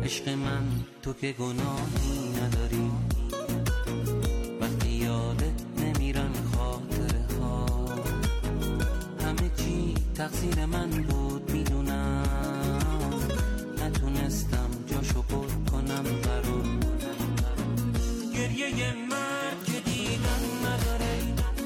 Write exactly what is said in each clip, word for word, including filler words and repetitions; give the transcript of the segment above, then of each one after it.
عشق من تو که گناهی نداری، وقتی یادت نمیرن خاطره ها. همه چی تقصیر من بود میدونم، نتونستم جاشو پر کنم برات. گریه مرد که دیدن نداره،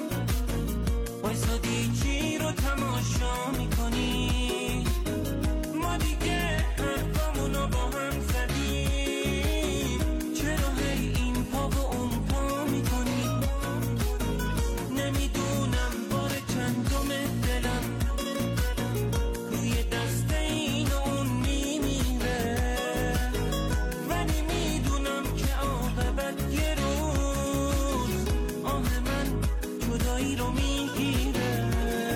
وایسادی چی رو تماشا میکنی؟ ما دیگه حرفامونو با هم زدیم، چرا هی این پا و اون پا میکنی؟ نمیدونم بار چندم دلم روی دست این و اون میمیره، ولی میدونم که عاقبت یه روز آه من جدایی رو میگیره.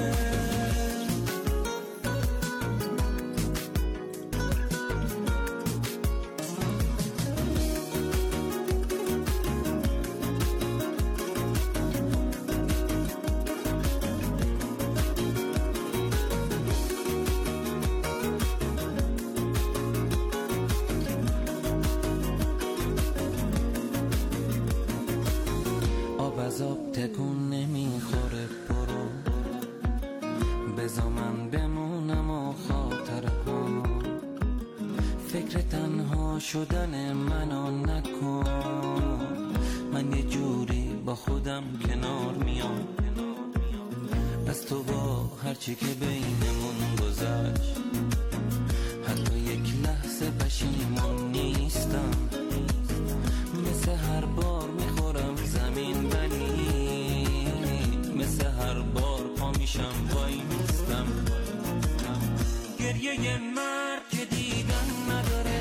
آب از آب تکون نمیخوره، برو بذار من بمونم و خاطره ها. فکر تنها شدن منو نکن، من یه جوری با خودم کنار میام. از تو با هرچی که بینمون گذشت، حتی یک لحظه پشیمون نیستم. مثل هر بار میخورم زمین، ولی مثل هر بار پا میشم وای میستم. گریه مرد که دیدن نداره،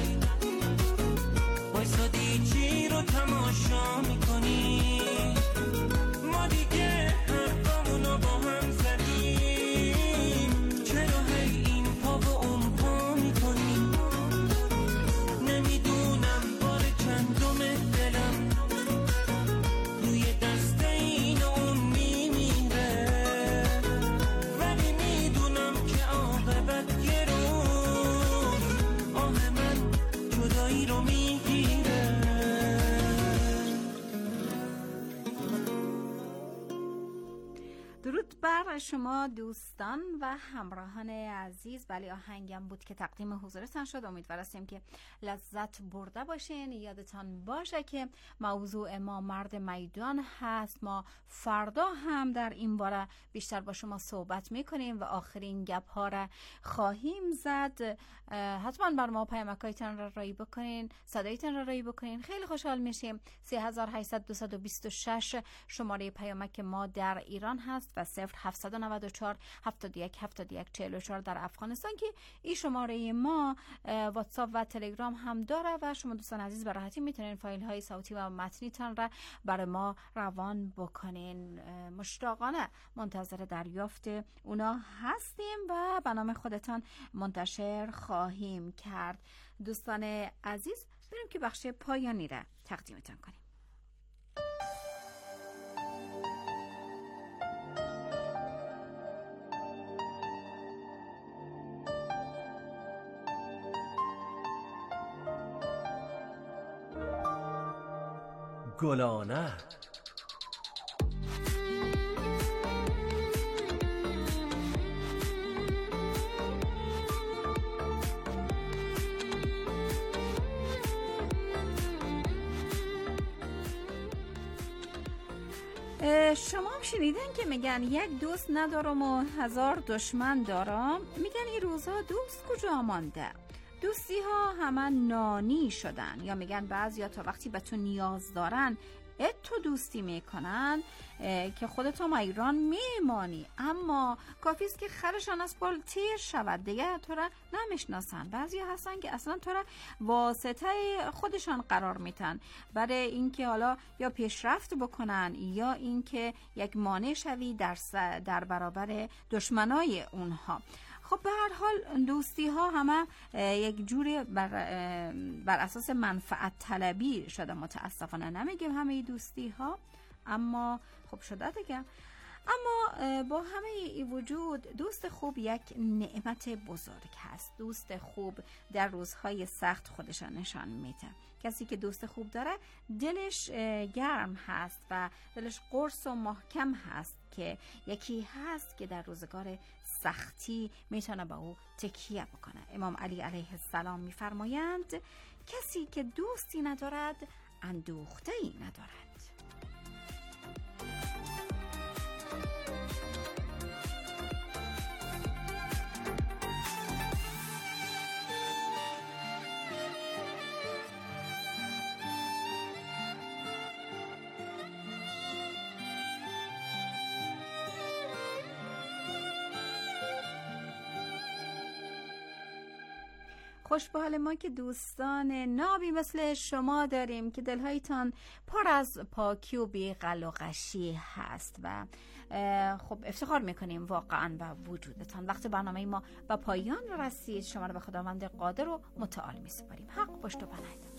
وایسادی چی رو تماشا میکنی؟ ما دیگه حرفامونو با هم زدیم، چرا هی این پا و اون پا میکنی؟ نمیدونم بار چندم دلم روی دست این و اون میمیره، ولی میدونم که عاقبت یه روز آه من جدایی رو میگیره. درود بر شما دوستان و همراهان عزیز. بله، آهنگم بود که تقدیم حضورتان شد. امیدوار هستیم که لذت برده باشین. یادتان باشه که موضوع ما مرد میدان هست. ما فردا هم در این باره بیشتر با شما صحبت میکنیم و آخرین گپ ها را خواهیم زد. حتما بر ما پیامکایتان را رای بکنین، صدایتان را رای بکنین، خیلی خوشحال میشیم. سه هزار و هشتصد و بیست و شش شماره پیامک ما در ایران هست و صفر هفتصد و نود و چهار هفتاد و یک هفتاد و یک چهل و چهار در افغانستان که این شماره ما واتساپ و تلگرام هم داره و شما دوستان عزیز به راحتی میتونین فایل های صوتی و متنی تان را برای ما روان بکنین. مشتاقانه منتظر دریافت اونا هستیم و به نام خودتان منتشر خواهیم کرد. دوستان عزیز، بریم که بخش پایانی را تقدیمتان کنیم. گلانه شما هم شنیدن که میگن یک دوست ندارم و هزار دشمن دارم. میگن این روزها دوست کجا مانده؟ دوستی ها همه نانی شدن. یا میگن بعضیا تا وقتی به تو نیاز دارن تو دوستی میکنن که خودت هم ایران میمانی، اما کافی است که خرشان از پل تیر شود دیگه تو را نمیشناسن. بعضی هستن که اصلا تو را واسطه خودشان قرار میتن برای اینکه حالا یا پیشرفت بکنن یا اینکه یک مانع شوی در در برابر دشمنای اونها. خب به هر حال دوستی ها همه یک جوری بر, بر اساس منفعت طلبی شده. متاسفانه نمیگم همه دوستی ها، اما خب شده دیگه. اما با همه این وجود دوست خوب یک نعمت بزرگ هست. دوست خوب در روزهای سخت خودش نشان میده. کسی که دوست خوب داره دلش گرم هست و دلش قرص و محکم هست که یکی هست که در روزگار سختی میتونه با او تکیه بکنه. امام علی علیه السلام میفرمایند کسی که دوستی ندارد اندوخته ای ندارد. خوش به حال ما که دوستان نابی مثل شما داریم که دلهایتان پر از پاکی و بی‌غل و غشی هست و خب افتخار میکنیم واقعا به وجودتان. وقت برنامه ما به پایان رسید. شما رو به خداوند قادر و متعال میسپاریم. حق پشت و پناه.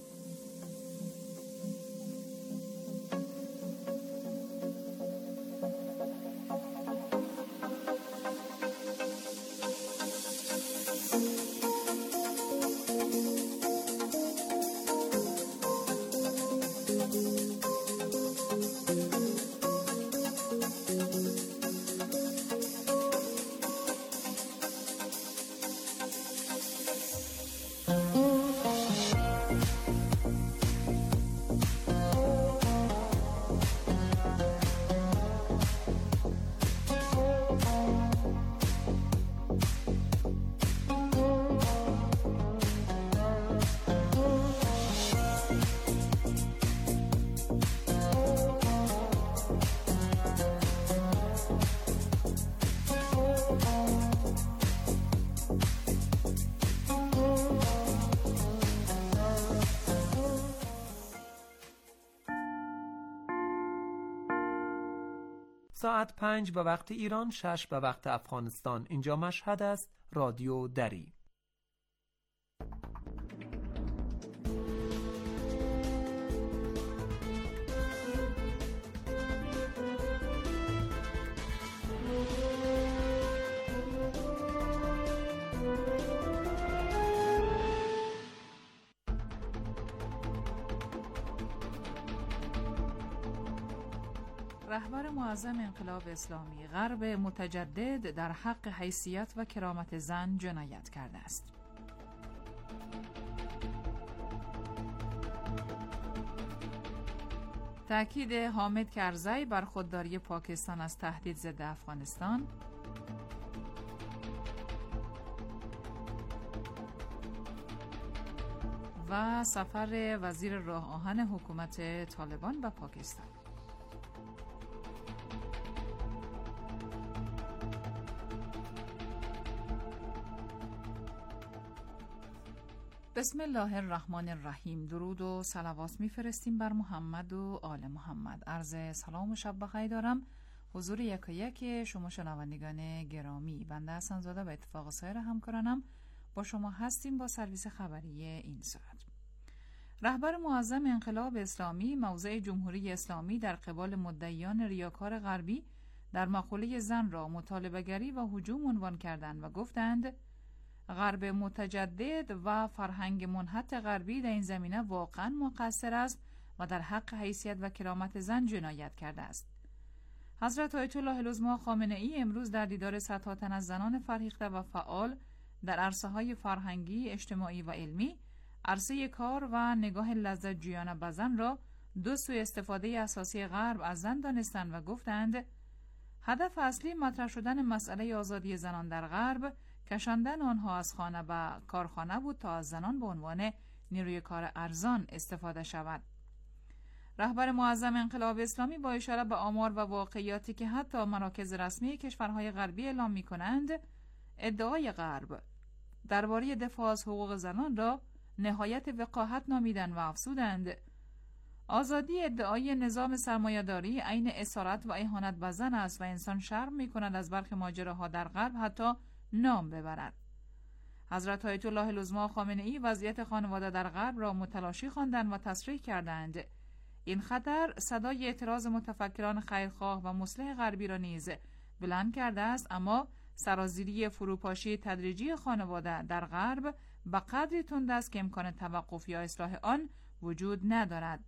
ساعت پنج به وقت ایران، شش به وقت افغانستان. اینجا مشهد است. رادیو دری. رهبر معظم انقلاب اسلامی غرب متجدد در حق حیثیت و کرامت زن جنایت کرده است. تأکید حامد کرزی بر خودداری پاکستان از تهدید ضد افغانستان. و سفر وزیر راه آهن حکومت طالبان به پاکستان. بسم الله الرحمن الرحیم. درود و صلوات میفرستیم بر محمد و آل محمد. عرض سلام و شب بخیر دارم حضور یک و یک شما شنوندگان گرامی. بنده حسن زاده به اتفاق سایر همکارانم با شما هستیم با سرویس خبری این ساعت. رهبر معظم انقلاب اسلامی موضع جمهوری اسلامی در قبال مدعیان ریاکار غربی در مقوله زن را مطالبه‌گری و هجوم عنوان کردند و گفتند غرب متجدد و فرهنگ منحط غربی در این زمینه واقعا مقصر است و در حق حیثیت و کرامت زن جنایت کرده است. حضرت آیت الله العظما خامنه ای امروز در دیدار صدها تن از زنان فرهیخته و فعال در عرصه‌های فرهنگی، اجتماعی و علمی، عرصه کار و نگاه لذت جویانه به زن را دو سوی استفاده اساسی غرب از زن دانستند و گفتند هدف اصلی مطرح شدن مسئله آزادی زنان در غرب کشاندن آنها از خانه به کارخانه بود تا از زنان به عنوان نیروی کار ارزان استفاده شود. رهبر معظم انقلاب اسلامی با اشاره به آمار و واقعیاتی که حتی مراکز رسمی کشورهای غربی اعلام می‌کنند، ادعای غرب درباره دفاع از حقوق زنان را نهایت وقاحت نامیدند و افزودند آزادی ادعای نظام سرمایه‌داری عین اسارت و اهانت به زن است و انسان شرم می‌کند از برخی ماجراها در غرب حتی نام ببرد. حضرت آیت الله العظما خامنه ای وضعیت خانواده در غرب را متلاشی خواندند و تصریح کردند این خطر صدای اعتراض متفکران خیرخواه و مصلح غربی را نیز بلند کرده است، اما سرازیری فروپاشی تدریجی خانواده در غرب به قدری تند است که امکان توقف یا اصلاح آن وجود ندارد.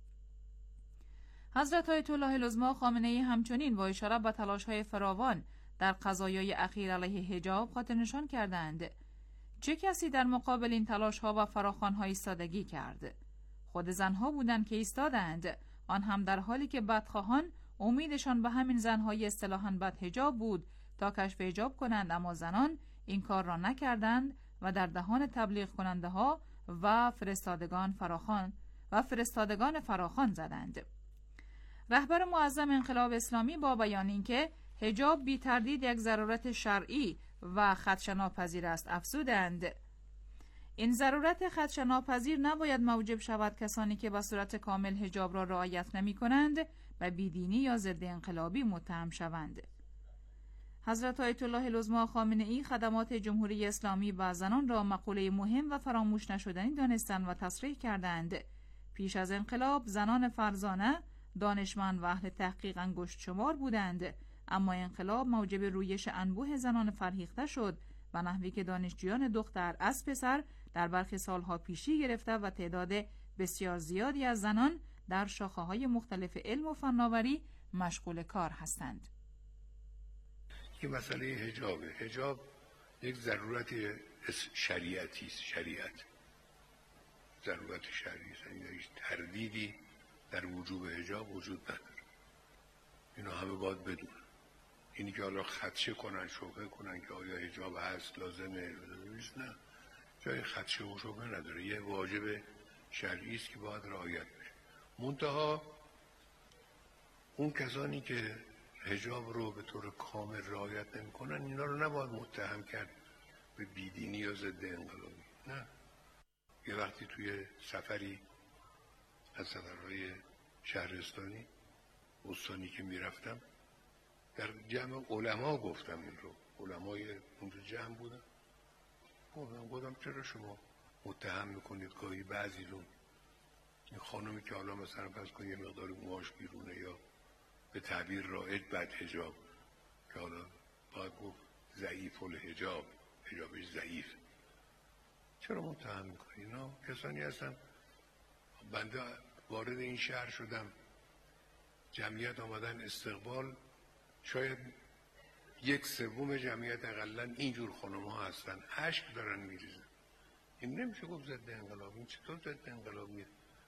حضرت آیت الله العظمی خامنه‌ای همچنین با اشاره به تلاش‌های فراوان در قضایای اخیر علیه حجاب خاطر نشان کردند. چه کسی در مقابل این تلاش‌ها و فراخوان‌ها ایستادگی کرد؟ خود زنها بودند که ایستادند، آن هم در حالی که بدخواهان امیدشان به همین زنهای اصطلاحاً بدحجاب بود تا کشف حجاب کنند، اما زنان این کار را نکردند و در دهان تبلیغ کننده ها و فرستادگان فراخوان و فرستادگان فراخوان زدند. رهبر معظم انقلاب اسلامی با بیان اینکه حجاب بی تردید یک ضرورت شرعی و خدشه‌ناپذیر است افزودند: این ضرورت خدشه‌ناپذیر نباید موجب شود کسانی که به صورت کامل حجاب را رعایت نمی کنند و بیدینی یا ضد انقلابی متهم شوند. حضرت آیت الله العظمی خامنه‌ای خدمات جمهوری اسلامی به زنان را مقوله مهم و فراموش نشدنی دانستند و تصریح کردند. پیش از انقلاب زنان فرزانه، دانشمند و اهل تحقیق انگشت شمار بودند، اما انقلاب موجب رویش انبوه زنان فرهیخته شد و نحوی که دانشجویان دختر از پسر در برخی سالها پیشی گرفته و تعداد بسیار زیادی از زنان در شاخه‌های مختلف علم و فناوری مشغول کار هستند. که مسئله حجابه. حجاب یک ضرورت شریعتی است. شریعت ضرورت شرعی است. یعنی هیچ تردیدی در وجوب حجاب وجود نداره. اینو همه باید بدونن. اینی که حالا خدشه کنن، شبهه کنن که آیا حجاب هست، لازمه، نیست، نه. جای خدشه و شبهه نداره. یه واجب شرعی است که باید رعایت بشه. منتها اون کسانی که حجاب رو به طور کامل رعایت نمی‌کنن، اینا رو نباید متهم کرد به بیدینی یا ضد انقلابی. نه. یه وقتی توی سفری از سفرهای شهرستانی استانی که میرفتم در جمع علما گفتم این رو. علمای اونجا جمع بودن. گفتم گفتم چرا شما متهم میکنید گاهی بعضی رو این خانمی که حالا مثلا پس کن یه مقدار موهاش بیرونه یا به تعبیر رایج بد حجاب که حالا باید گفت ضعیف الحجاب، حجابش ضعیف، چرا متهم میکنی؟ اینا کسانی هستن. بنده وارد این شهر شدم، جمعیت آمدن استقبال، شاید یک سوم جمعیت اقلن اینجور خانم ها هستن، اشک دارن میریزن. این نمیشه گفت ضد انقلاب. این چطور ضد انقلابیه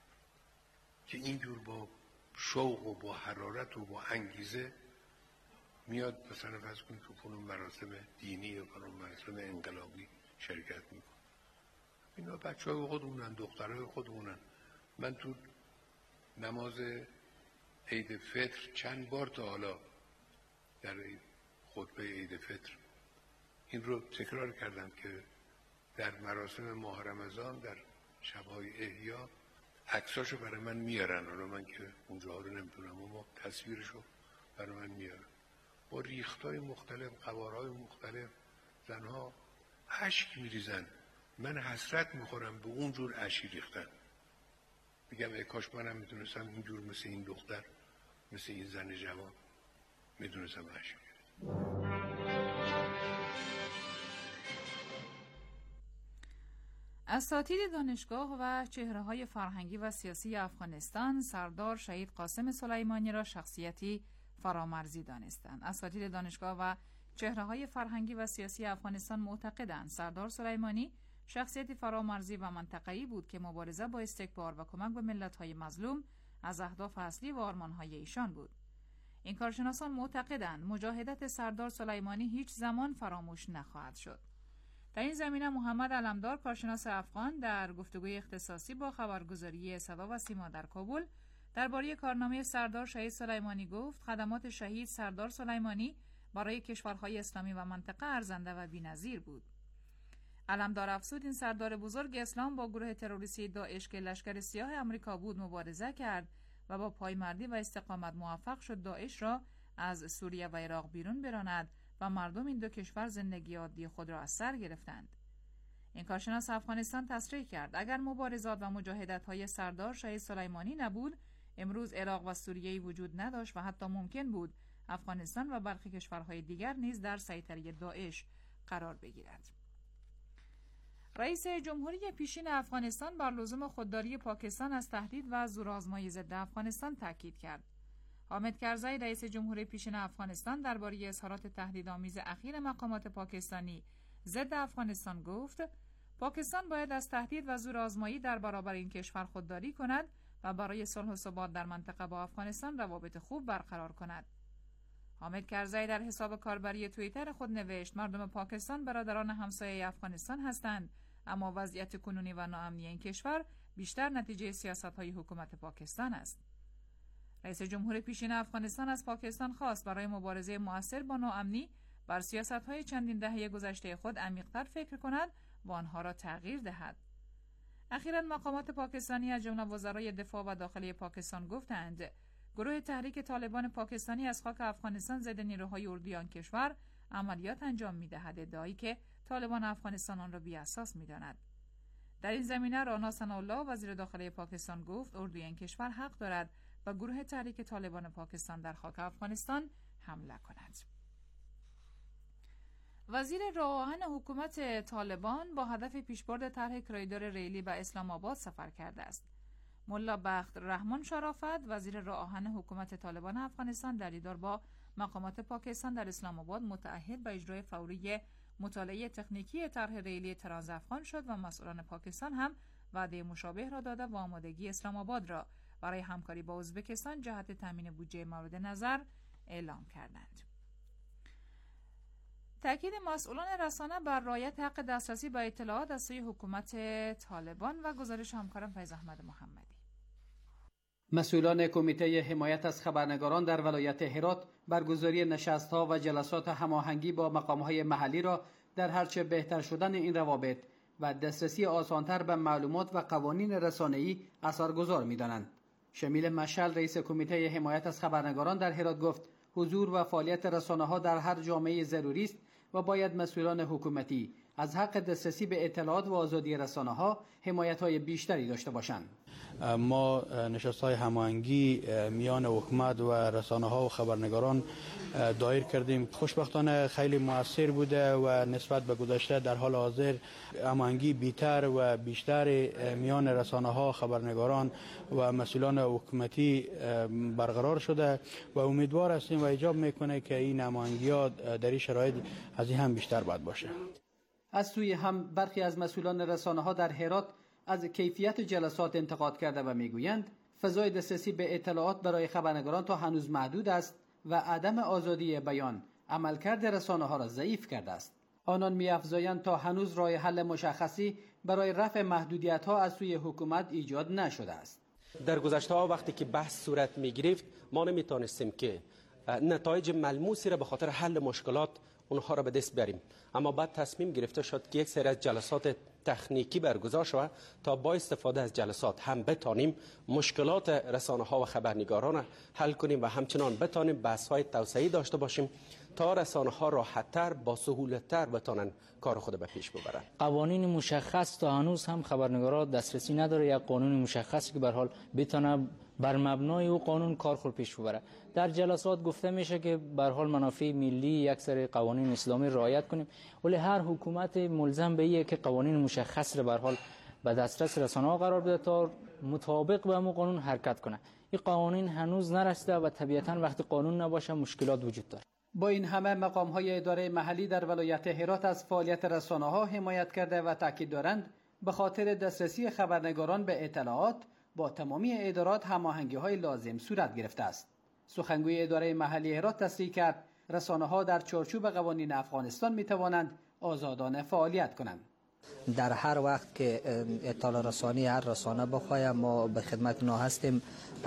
که اینجور با شوق و با حرارت و با انگیزه میاد مثلا فرض کنید که کنون مراسم دینی یا کنون مراسم انقلابی شرکت میکنه. اینا بچه های خودمونن، دخترهای خودمونن. من تو نماز عید فطر چند بار تا حالا در خطبه عید فطر این رو تکرار کردم که در مراسم ماه رمضان در شبهای احیا عکساشو برای من میارن. حالا من که اونجا رو نمیتونم اما تصویرشو برای من میارن با ریختای مختلف، قوارهای مختلف. زنها اشک میریزن. من حسرت میخورم به اونجور اشک ریختن. میگم ای کاش منم میتونستم اینجور مثل این دختر، مثل این زن جوان میتونستم اشک بریزم. اساتید دانشگاه و چهره‌های فرهنگی و سیاسی افغانستان سردار شهید قاسم سلیمانی را شخصیتی فرامرزی دانستند. اساتید دانشگاه و چهره‌های فرهنگی و سیاسی افغانستان معتقدند سردار سلیمانی شخصیتی فرامرزی و منطقه‌ای بود که مبارزه با استکبار و کمک به ملت‌های مظلوم از اهداف اصلی و آرمان‌های ایشان بود. این کارشناسان معتقدند مجاهدت سردار سلیمانی هیچ زمان فراموش نخواهد شد. در این زمینه محمد علمدار کارشناس افغان در گفتگوی اختصاصی با خبرگزاری صدا و سیما در کابل درباره کارنامه سردار شهید سلیمانی گفت خدمات شهید سردار سلیمانی برای کشورهای اسلامی و منطقه ارزنده و بی‌نظیر بود. علمدار افزود این سردار بزرگ اسلام با گروه تروریستی داعش که لشکر سیاه امریکا بود مبارزه کرد و با پایمردی و استقامت موفق شد داعش را از سوریه و عراق بیرون براند و مردم این دو کشور زندگی عادی خود را از سر گرفتند. این کارشناس افغانستان تصریح کرد اگر مبارزات و مجاهدت‌های سردار شهید سلیمانی نبود، امروز عراق و سوریه وجود نداشت و حتی ممکن بود افغانستان و برخی کشورهای دیگر نیز در سیطره داعش قرار بگیرد. رئیس جمهوری پیشین افغانستان بر لزوم خودداری پاکستان از تهدید و زورآزمایی ضد افغانستان تاکید کرد. حامد کرزی رئیس جمهوری پیشین افغانستان درباره اظهارات تهدیدآمیز اخیر مقامات پاکستانی ضد افغانستان گفت پاکستان باید از تهدید و زورآزمایی در برابر این کشور خودداری کند و برای صلح و ثبات در منطقه با افغانستان روابط خوب برقرار کند. حامد کرزی در حساب کاربری توییتر خود نوشت مردم پاکستان برادران همسایه افغانستان هستند، اما وضعیت کنونی و ناامنی این کشور بیشتر نتیجه سیاست‌های حکومت پاکستان است. رئیس جمهور پیشین افغانستان از پاکستان خواست برای مبارزه مؤثر با ناامنی بر سیاست‌های چندین دهه گذشته خود عمیق‌تر فکر کند و آنها را تغییر دهد. اخیراً مقامات پاکستانی از جمله وزرای دفاع و داخلی پاکستان گفتند گروه تحریک طالبان پاکستانی از خاک افغانستان ضد نیروهای اردوی آن کشور عملیات انجام می‌دهد، ادعایی که طالبان افغانستان آن را بی‌اساس می‌داند. در این زمینه رانا ثناءالله وزیر داخلی پاکستان گفت اردوی این کشور حق دارد و گروه تحریک طالبان پاکستان در خاک افغانستان حمله کند. وزیر راه آهن حکومت طالبان با هدف پیشبرد طرح کریدور ریلی به اسلام آباد سفر کرده است. ملا بخت رحمان شرافت وزیر راه آهن حکومت طالبان افغانستان در دیدار با مقامات پاکستان در اسلام آباد متعهد به اجرای فوری مطالعه تکنیکی طرح ریلی تراز افغان شد و مسئولان پاکستان هم وعده مشابه را داده و آمادگی اسلام آباد را برای همکاری با ازبکستان جهت تامین بودجه مورد نظر اعلام کردند. تأکید مسئولان رسانه بر رعایت حق دسترسی به اطلاعات از سوی حکومت طالبان و گزارش همکارم فیض احمد محمدی. مسئولان کمیته حمایت از خبرنگاران در ولایت هرات برگزاری نشست‌ها و جلسات هماهنگی با مقام‌های محلی را در هرچه بهتر شدن این روابط و دسترسی آسانتر به معلومات و قوانین رسانه‌ای اثرگذار می‌دانند. شمیل مشعل رئیس کمیته حمایت از خبرنگاران در هرات گفت حضور و فعالیت رسانه‌ها در هر جامعه ضروری است و باید مسئولان حکومتی از حق دسترسی به اطلاعات و آزادی رسانه‌ها حمایت‌های بیشتری داشته باشند. ما نشست‌های هماهنگی میان حکومت و رسانه‌ها و خبرنگاران دایر کردیم. خوشبختانه خیلی مؤثر بوده و نسبت به گذشته در حال حاضر هماهنگی بیشتر و بیشتر میان رسانه‌ها، خبرنگاران و مسئولان حکومتی برقرار شده و امیدوار هستیم و ایجاب میکنه که این هماهنگی‌ها در این شرایط از این هم بیشتر باید باشه. از سوی هم برخی از مسئولان رسانه‌ها در هرات از کیفیت جلسات انتقاد کرده و میگویند فضای دسترسی به اطلاعات برای خبرنگاران تا هنوز محدود است و عدم آزادی بیان عملکرد رسانه‌ها را ضعیف کرده است. آنان می‌افزایند تا هنوز راه حل مشخصی برای رفع محدودیت‌ها از سوی حکومت ایجاد نشده است. در گذشته وقتی که بحث صورت می‌گرفت ما نمی‌توانستیم که نتایج ملموسی را به خاطر حل مشکلات اونها را به دست بیاریم، اما بعد تصمیم گرفته شد که یک سری از جلسات تکنیکی برگزار شود تا با استفاده از جلسات هم بتانیم مشکلات رسانه‌ها و خبرنگاران را حل کنیم و همچنان بتانیم بحث‌های توسعه‌ای داشته باشیم تا رسانه‌ها راحت‌تر با سهولت‌تر بتانن کار خود به پیش ببرن. قوانین مشخص تا هنوز هم خبرنگاران دسترسی نداره یا قانون مشخصی که به هر حال بتونه بر مبنای او قانون کار خود پیش ببره. در جلسات گفته میشه که به هر حال منافع ملی یک سری قوانین اسلامی رعایت کنیم، ولی هر حکومت ملزم به اینه که قوانین مشخص را به هر حال به دسترس رسانه‌ها قرار بده تا مطابق به همون قانون حرکت کنه. این قوانین هنوز نرسیده و طبیعتاً وقتی قانون نباشه مشکلات وجود داره. با این همه مقام‌های اداره محلی در ولایت هرات از فعالیت رسانه‌ها حمایت کرده و تاکید دارند به خاطر دسترسی خبرنگاران به اطلاعات با تمامی ادارات هماهنگی‌های لازم صورت گرفته است. سخنگوی اداره محلی هرات تصریح کرد رسانه‌ها در چارچوب قوانین افغانستان می‌توانند آزادانه فعالیت کنند. در هر وقت که اطلاع رسانی هر رسانه بخواهد ما به خدمت اینا هستیم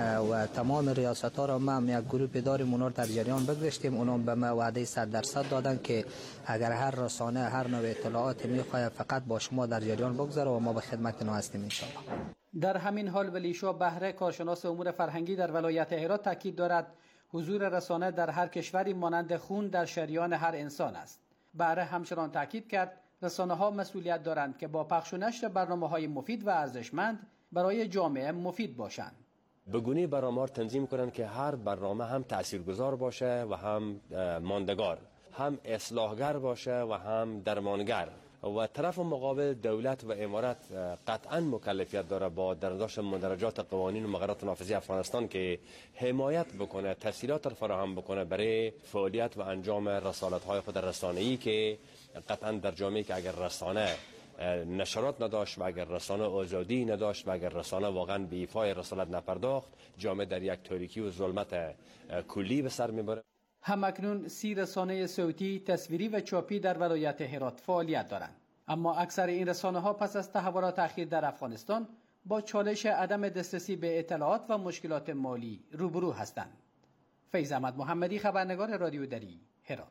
و تمام ریاست‌ها را ما یک گروه داریم اونا در جریان بگذاشتیم. اونا به ما وعده صد درصد دادن که اگر هر رسانه هر نوع اطلاعات می‌خواهد فقط با شما در جریان بگذاره و ما به خدمت اینا هستیم ان شاء الله. در همین حال ولیشا بهره کارشناس امور فرهنگی در ولایت هرات تاکید دارد حضور رسانه در هر کشوری مانند خون در شریان هر انسان است. بهره همچنان تاکید کرد رسانه‌ها مسئولیت دارند که با پخش و نشر برنامه‌های مفید و ارزشمند برای جامعه مفید باشند. بگونه برنامه تنظیم کنن که هر برنامه هم تاثیرگذار باشه و هم ماندگار، هم اصلاحگر باشه و هم درمانگر. و طرف مقابل دولت و امارات قطعا مکلفیت داره با درجات مدرجات قوانین و مقررات نافذه افغانستان که حمایت بکنه، تسهیلات فراهم بکنه برای فعالیت و انجام رسالت‌های خود رسانه‌ای که قطعا در جامعه که اگر رسانه نشرات نداشت و اگر رسانه آزادی نداشت و اگر رسانه واقعا به ایفای رسالت نپرداخت، جامعه در یک تاریکی و ظلمت کلی به سر میبره. همکنون سی رسانه صوتی، تصویری و چاپی در ولایت هرات فعالیت دارند، اما اکثر این رسانه ها پس از تحولات اخیر در افغانستان با چالش عدم دسترسی به اطلاعات و مشکلات مالی روبرو هستند. فیض احمد محمدی، خبرنگار رادیو دری، هرات.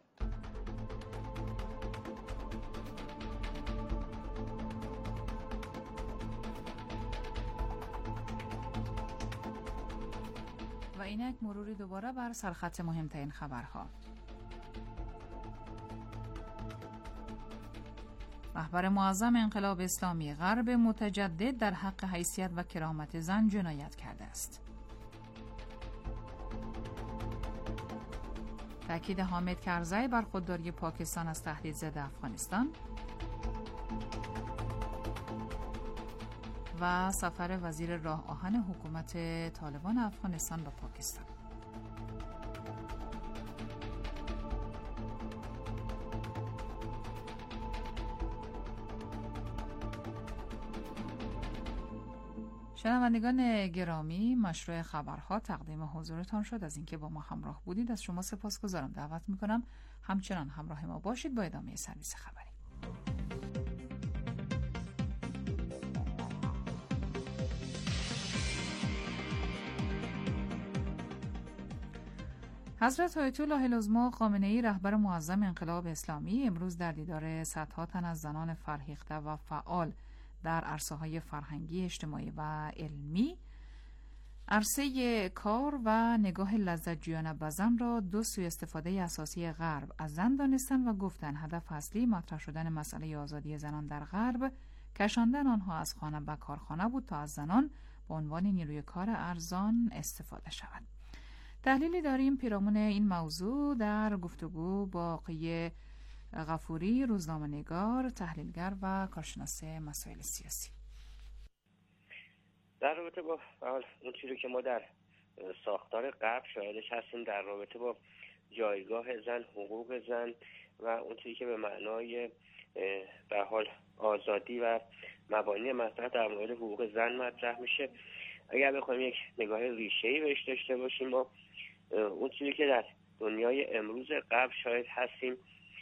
و اینک مروری دوباره بر سرخط مهمترین خبرها. رهبر معظم انقلاب اسلامی غرب متجدد در حق حیثیت و کرامت زن جنایت کرده است. تأکید حامد کرزی بر خودداری پاکستان از تهدید ضد افغانستان و سفر وزیر راه آهن حکومت طالبان افغانستان به پاکستان. شنوندگان گرامی، مشروع خبرها تقدیم حضورتان شد. از اینکه با ما همراه بودید از شما سپاسگزارم. دعوت میکنم همچنان همراه ما باشید با ادامه سرویس خبری. حضرت آیت الله العظما خامنه‌ای رهبر معظم انقلاب اسلامی امروز در دیدار صدها تن از زنان فرهیخته و فعال در عرصه‌های فرهنگی، اجتماعی و علمی عرصه کار و نگاه لذت‌جویانه به زن را دو سوی استفاده اساسی غرب از زن دانستن و گفتن هدف اصلی مطرح شدن مسئله آزادی زنان در غرب کشاندن آنها از خانه به کارخانه بود تا از زنان به عنوان نیروی کار ارزان استفاده شود. تحلیلی داریم پیرامون این موضوع در گفتگو با آقای غفوری، روزنامه‌نگار، تحلیلگر و کارشناس مسائل سیاسی. در رابطه با اون چیزی که ما در ساختار غرب شاهدش هستیم در رابطه با جایگاه زن، حقوق زن و اون چیزی که به معنای به حال آزادی و مبانی مطرح در مورد حقوق زن مطرح میشه، اگر بخوایم یک نگاه ریشه‌ای بهش داشته باشیم، ما اون چیزی که در دنیای امروز غرب شاهد هستیم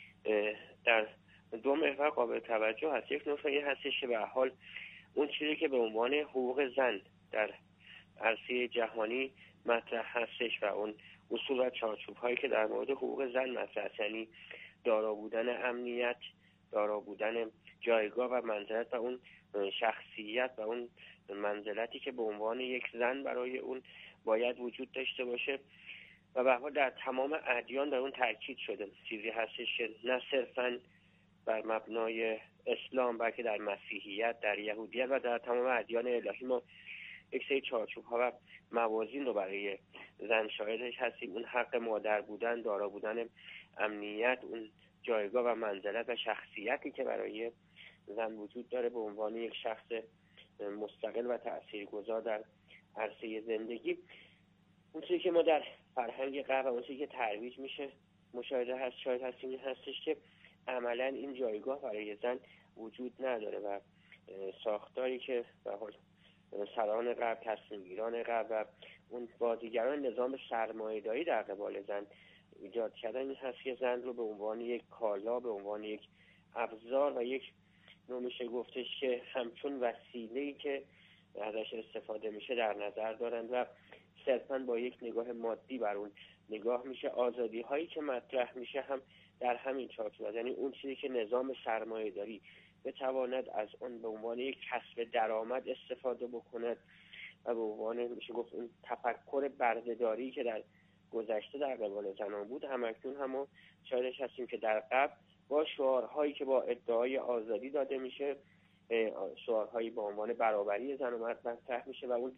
در دو محور قابل توجه هست. یک نکته این هستش که به حال اون چیزی که به عنوان حقوق زن در عرصه جهانی مطرح هستش و اون اصول و چارچوب هایی که در مورد حقوق زن مطرح هست، یعنی دارا بودن امنیت، دارا بودن جایگاه و منزلت و اون شخصیت و اون منزلتی که به عنوان یک زن برای اون باید وجود داشته باشه و به حال در تمام ادیان در اون تاکید شده. چیزی هستش که نه صرفاً بر مبنای اسلام بلکه در مسیحیت، در یهودیت و در تمام ادیان الهی ما یک سری چارچوب‌ها و موازین رو برای زن شاهدش هستیم. اون حق مادر بودن، دارا بودن امنیت، اون جایگاه و منزلت و شخصیتی که برای زن وجود داره به عنوان یک شخص مستقل و تاثیرگذار در عرصه زندگی. اون چیزی که ما در فرهنگ غرب و اون چیزی که ترویج میشه مشاهده هست شاید هستیم این هستش که عملا این جایگاه برای زن وجود نداره و ساختاری که به حال سران غرب، تصمیمگیران غرب و اون بازیگران نظام سرمایه‌داری در قبال زن ایجاد کردن این هست که زن رو به عنوان یک کالا، به عنوان یک ابزار و یک نوع میشه گفتش که همچون وسیله‌ای که ازش استفاده میشه در نظر دارند و صرفاً با یک نگاه مادی بر اون نگاه میشه. آزادی هایی که مطرح میشه هم در همین چارچوب، یعنی اون چیزی که نظام سرمایه‌داری بتواند از اون به عنوان یک کسب درآمد استفاده بکند و به عنوان میشه گفت اون تفکر بردهداری که در گذشته در قبال زنان بود، همکنون هم شاهدش هستیم که در غرب با شعارهایی که با ادعای آزادی داده میشه، شعارهایی با عنوان برابری زن و مرد مطرح میشه و اون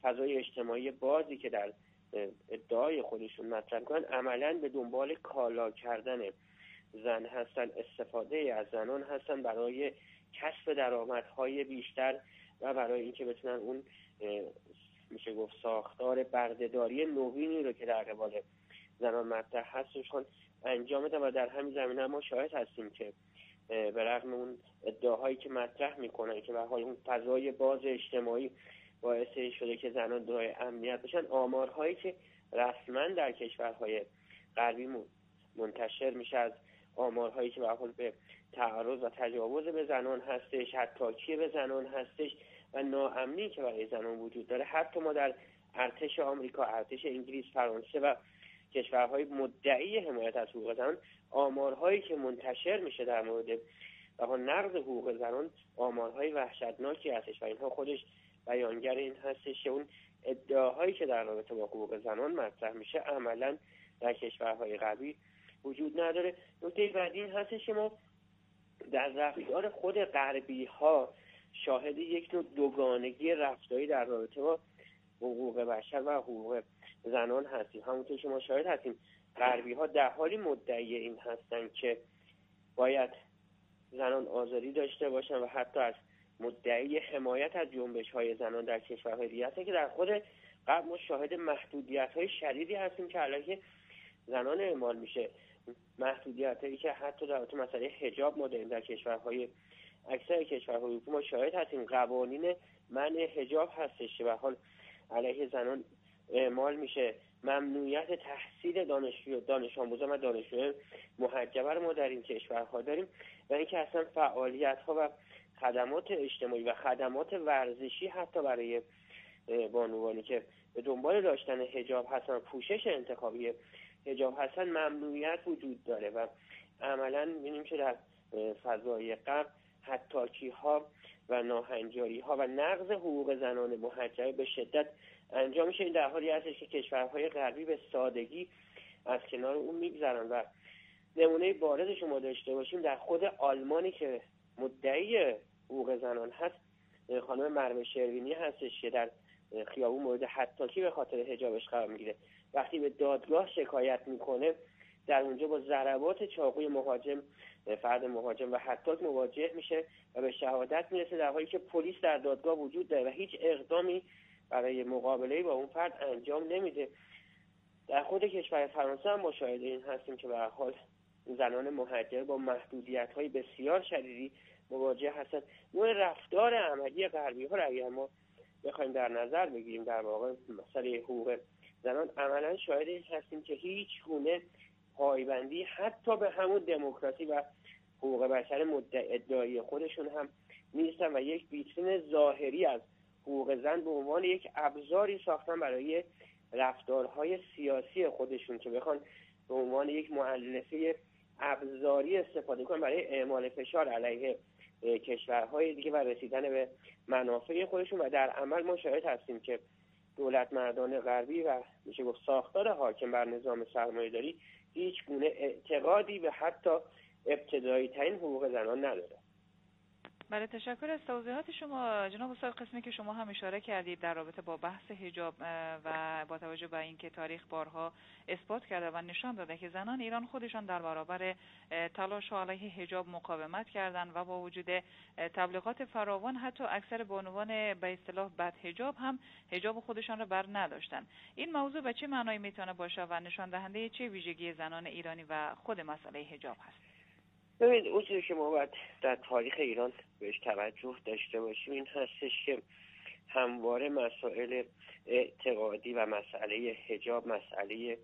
فضای اجتماعی بازی که در ادعای خودشون مطرح کنن عملاً به دنبال کالا کردن زن هستن، استفاده از زنان هستن برای کسب درآمدهای بیشتر و برای اینکه بتونن اون میشه گفت ساختار بردهداری نوینی رو که در قبال زنان مطرح هستشون انجام بدن. و در همین زمینه ما شاهد هستیم که به رغم اون ادعاهایی که مطرح میکنن که به حال اون فضای باز اجتماعی باعث شده که زنان دارای امنیت بشن، آمارهایی که رسما در کشورهای غربی منتشر میشه از آمارهایی که به حال به تعرض و تجاوز به زنان هستش، حتی به زنان هستش و ناامنی که برای زنان وجود داره، حتی ما در ارتش آمریکا، ارتش انگلیس، فرانسه و کشورهای مدعی حمایت از حقوق زنان، آمارهایی که منتشر میشه در مورد و نقض حقوق زنان آمارهای وحشتناکی هستش و اینها خودش بیانگر این هستش که اون ادعاهایی که در رابطه با حقوق زنان مطرح میشه عملاً در کشورهای غربی وجود نداره. نکته بعدی این هستش که ما در رفتار خود غربی ها شاهد یک نوع دوگانگی رفتاری در رابطه با حقوق بشر و حقوق زنان هستیم. همونطور که ما شاهد هستیم غربی ها در حالی مدعی این هستن که باید زنان آزادی داشته باشن و حتی از مدعی حمایت از جنبش های زنان در کشورهای دیگه هستن که در خود غرب ما شاهد محدودیت های شدیدی هستیم که علیه زنان اعمال میشه، محدودیت هایی که حتی در مورد مسئله حجاب ما داریم در کشورهای اکثر کشورهای اروپا ما شاهد هستیم قوانین منع حجاب هستش که به حال علیه زنان اعمال میشه، ممنوعیت تحصیل دانشجو دانش آموزان و دانشجویان محجبه رو ما در این کشورها داریم و اینکه اصلا فعالیت ها و خدمات اجتماعی و خدمات ورزشی حتی برای بانوانی که به دنبال داشتن حجاب هستن و پوشش انتخابی حجاب هستن ممنوعیت وجود داره و عملا می‌بینیم که در فضای غرب حتاکی ها و ناهنجاری ها و نقض حقوق زنان محجبه به شدت انجام میشه. این در حالی هستش که کشورهای غربی به سادگی از کنار اون میگذرن و نمونه بارز شما داشته باشیم در خود آلمانی که مدعی حقوق زنان هست، خانم مریم شروینی هستش که در خیابون مورد حتاکی به خاطر حجابش قرار میگیره. وقتی به دادگاه شکایت میکنه در اونجا با ضربات چاقوی مهاجم فرد مهاجم و حتاک مواجه میشه و به شهادت میرسه، در حالی که پلیس در دادگاه وجود داره و هیچ اقدامی برای مقابله با اون فرد انجام نمیده. در خود کشور فرانسه هم مشاهده این هستیم که به هر حال زنان مهاجر با محدودیت‌های بسیار شدیدی مواجه هستن. نوع رفتار عملی غربی ها را اگر ما بخوایم در نظر بگیریم در واقع مسئله حقوق زنان، عملا شاهد این هستیم که هیچ گونه پایبندی حتی به همون دموکراسی و حقوق بشر ادعای خودشون هم نیستن و یک ویترین ظاهری از حقوق زن به عنوان یک ابزاری ساختن برای رفتارهای سیاسی خودشون که بخوان به عنوان یک مؤلفه ابزاری استفاده کنن برای اعمال فشار علیه کشورهای دیگه و رسیدن به منافع خودشون. و در عمل ما شاهد هستیم که دولت مردان غربی و میشه گفت ساختار حاکم بر نظام سرمایه‌داری هیچ گونه اعتقادی به حتی ابتدایی ترین حقوق زنان نداره. بله، تشکر از توضیحات شما جناب استاد. قسمی که شما هم اشاره کردید در رابطه با بحث حجاب و با توجه به اینکه تاریخ بارها اثبات کرده و نشان داده که زنان ایران خودشان در برابر تلاش علیه حجاب مقاومت کردند و با وجود تبلیغات فراوان حتی اکثر بانوان به اصطلاح بد حجاب هم حجاب خودشان را بر نداشتند. این موضوع به چه معنایی میتونه باشه و نشان دهنده چه ویژگی زنان ایرانی و خود مسئله حجاب هست؟ ببینید، اون چیزی که ما باید در تاریخ ایران بهش توجه داشته باشیم این هستش که همواره مسائل اعتقادی و مسئله حجاب، مسئله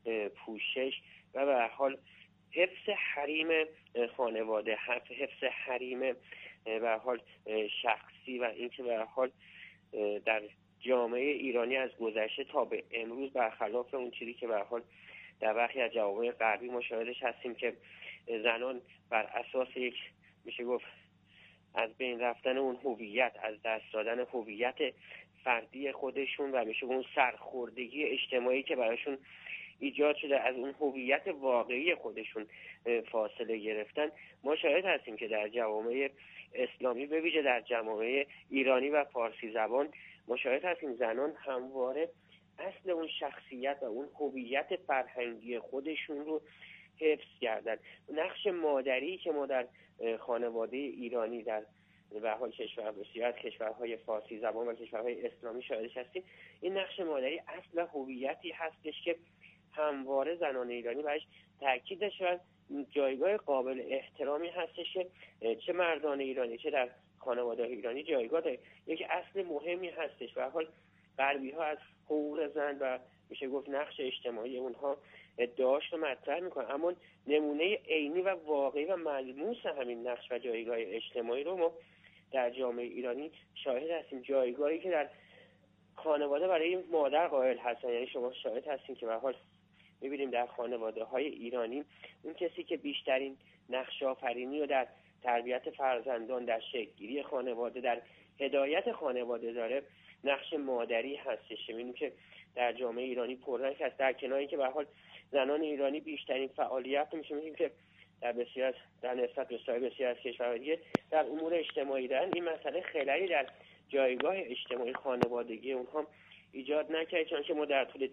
پوشش و به هر حال حفظ حریم خانواده، حفظ حریم به هر حال شخصی و اینکه به هر حال در جامعه ایرانی از گذشته تا به امروز برخلاف اون چیزی که به هر حال در برخی از جوامع غربی ما شاهدش هستیم که زنان بر اساس یک میشه گفت از بین رفتن اون هویت، از دست دادن هویت فردی خودشون و میشه اون سرخوردگی اجتماعی که براشون ایجاد شده از اون هویت واقعی خودشون فاصله گرفتن. ما شاهد هستیم که در جوامع اسلامی به ویژه در جامعه ایرانی و فارسی زبان مشاهده هستیم زنان همواره اصل اون شخصیت و اون هویت فرهنگی خودشون رو حفظ کردن. نقش مادری که ما در خانواده ایرانی در به حال کشور بسیار از کشورهای فارسی زبان و کشورهای اسلامی شاهدش هستیم، این نقش مادری اصل و هویتی هستش که همواره زنان ایرانی برایش تاکید داشتن. جایگاه قابل احترامی هستش که چه مردان ایرانی چه در خانواده ایرانی جایگاه داره. یک اصل مهمی هستش. به هر حال غربی ها از حقوق زن و میشه گفت نقش اجتماعی اونها ادعاش رو مطرح میکنن، اما نمونه عینی و واقعی و ملموس همین نقش و جایگاه اجتماعی رو ما در جامعه ایرانی شاهد هستیم. جایگاهی که در خانواده برای مادر قائل هستن، یعنی شما شاهد هستین که به هر حال می‌بینیم در خانواده های ایرانی اون کسی که بیشترین نقش آفرینی و در تربیت فرزندان، در شکل‌گیری خانواده، در هدایت خانواده داره، نقش مادری هستش. می‌بینیم که در جامعه ایرانی پررنگ هست، در کنار اینکه به هر حال زنان ایرانی بیشترین فعالیت رو میشه می‌بینیم که در بسیار از در نسبت به سایر بسیار از کشورهای دیگه در امور اجتماعی دارن. این مسئله خللی در جایگاه اجتماعی خانوادگی اونها ایجاد نکرد، چون که ما در طول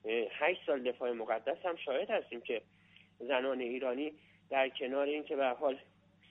هشت سال دفاع مقدس هم شاهد هستیم که زنان ایرانی در کنار این که به هر حال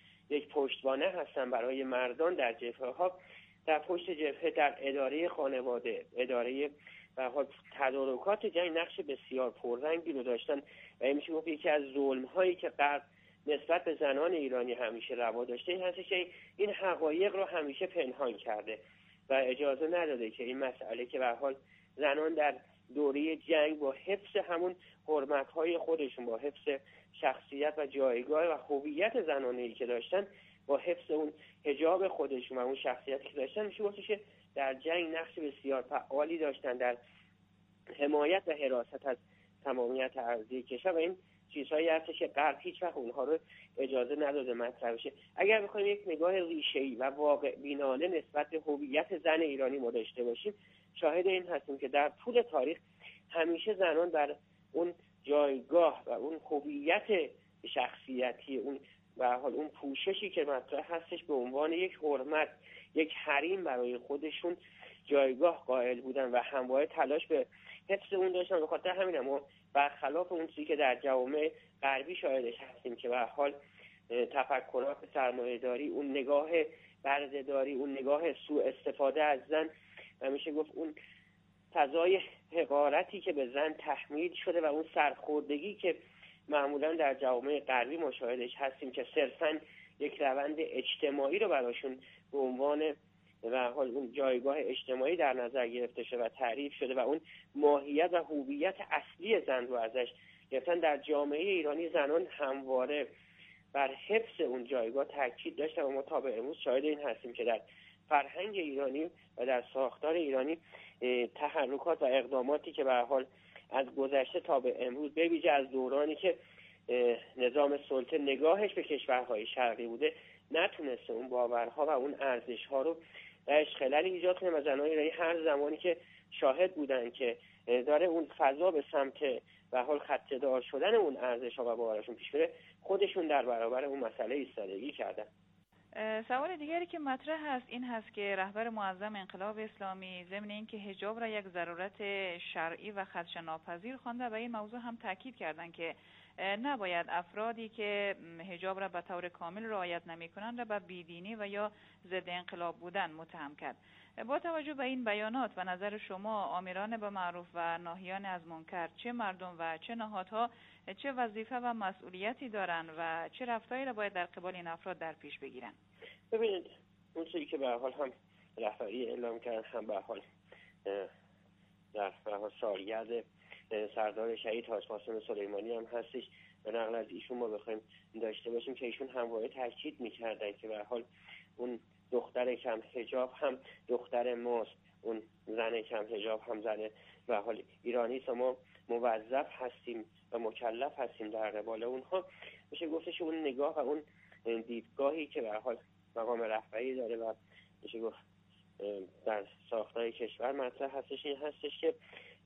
یک پشتوانه هستن برای مردان در جبهه ها، در پشت جبهه در اداره خانواده، اداره به هر حال تدارکات جنگ نقش بسیار پررنگی رو داشتن و این میشه گفت یکی از ظلم هایی که غرب نسبت به زنان ایرانی همیشه روا داشته این هستش که این حقایق رو همیشه پنهان کرده و اجازه نداده که این مسئله که به هر حال زنان در دوره جنگ با حفظ همون حرمت‌های خودشون، با حفظ شخصیت و جایگاه و هویت زنانه‌ای که داشتن، با حفظ اون حجاب خودشون و اون شخصیتی که داشتن، میشه گفتش که در جنگ نقش بسیار فعالی داشتن در حمایت و حراست از تمامیت ارضی کشور و این چیزهایی هستش که غرب هیچ وقت اونها رو اجازه نداده مطرح بشه. اگر بخوایم یک نگاه ریشه‌ای و واقع بینانه نسبت به هویت زن ایرانی ما داشته باشیم، شاهد این هستیم که در طول تاریخ همیشه زنان بر اون جایگاه و اون هویت شخصیتی، اون به هر حال اون پوششی که مطرح هستش به عنوان یک حرمت، یک حریم برای خودشون جایگاه قائل بودن و همواره تلاش به حفظ اون داشتن. به خاطر همین ما برخلاف اون چیزی که در جوامع غربی شاهدش هستیم که به هر حال تفکرات سرمایه‌داری، اون نگاه برده‌داری، اون نگاه سوء استفاده از زن و میشه گفت اون فضای حقارتی که به زن تحمیل شده و اون سرخوردگی که معمولا در جوامع غربی مشاهدش هستیم که صرفاً یک روند اجتماعی رو براشون به عنوان و حال اون جایگاه اجتماعی در نظر گرفته شده و تعریف شده و اون ماهیت و هویت اصلی زن رو ازش گرفتن. در جامعه ایرانی زنان همواره بر حفظ اون جایگاه تاکید داشتن و ما تا به امروز شاهد این هستیم که در فرهنگ ایرانی و در ساختار ایرانی تحرکات و اقداماتی که به هر حال از گذشته تا به امروز به ویژه از دورانی که نظام سلطه نگاهش به کشورهای شرقی بوده نتونسته اون باورها و اون ارزش‌ها رو درش خللی ایجاد کنه و زنان ایرانی هر زمانی که شاهد بودن که داره اون فضا به سمت و حال خطه‌دار شدن اون ارزش‌ها و باورشون پیش بره، خودشون در برابر اون مسئله ایستادگی کردن. سوال دیگری که مطرح هست این هست که رهبر معظم انقلاب اسلامی ضمن اینکه حجاب را یک ضرورت شرعی و خدشه‌ناپذیر خوانده و این موضوع هم تاکید کردند که نباید افرادی که حجاب را به طور کامل رعایت نمی‌کنند را به بیدینی و یا ضد انقلاب بودن متهم کرد. با توجه به این بیانات و نظر شما آمیران به معروف و ناهیان از منکر چه مردم و چه نهادها چه وظیفه و مسئولیتی دارند و چه رفتاری را باید در قبال این افراد در پیش بگیرند؟ ببینید اون چیزی که به هر حال هم رهبری اعلام کردن هم به هر حال در به هر حال سالگرد سردار شهید حاج قاسم سلیمانی هم هستش و نقل از ایشون ما بخوایم داشته باشیم که ایشون همواره تاکید می‌کردن که به هر حال اون دختر کم حجاب هم دختر ماست، اون زن کم حجاب هم زن و حال ایرانی است، ما موظف هستیم و مکلف هستیم در قبال اونها. میشه گفتش اون نگاه و اون دیدگاهی که به هر حال مقام رهبری داره و میشه گفت در ساختار کشور مطرح هستش این هستش که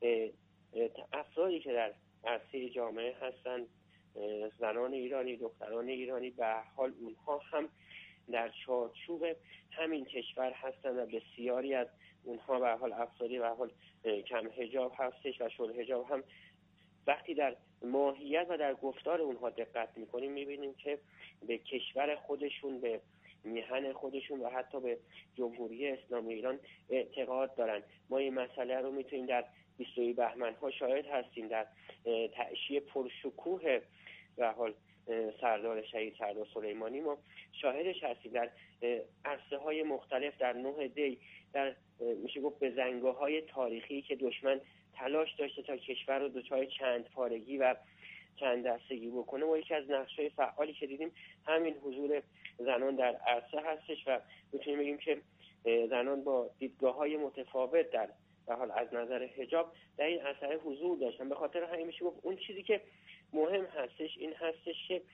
افرادی که در عرصه جامعه هستن، زنان ایرانی، دختران ایرانی، به هر حال اونها هم در چارچوب همین کشور هستند و بسیاری از اونها به حال افسری به حال کم حجاب هستش و شل حجاب هم. وقتی در ماهیت و در گفتار اونها دقت میکنیم میبینیم که به کشور خودشون، به میهن خودشون و حتی به جمهوری اسلامی ایران اعتقاد دارن. ما این مسئله رو میتونیم در بیستوی بهمن ها شاهد هستیم، در تعشیه پرشکوه به حال سردار شهید سردار سلیمانی ما شاهدش هستیم، در عرصه های مختلف، در نه دی، در میشه گفت بزنگاه های تاریخی که دشمن تلاش داشته تا کشور رو دچار چند پارگی و چند دستگی بکنه. و یکی از نقش‌های فعالی که دیدیم همین حضور زنان در عرصه هستش و میتونیم بگیم که زنان با دیدگاه‌های متفاوت در به حال از نظر حجاب در این اثر حضور داشتن. به خاطر همین میشه گفت اون چیزی که مهم هستش این هستش که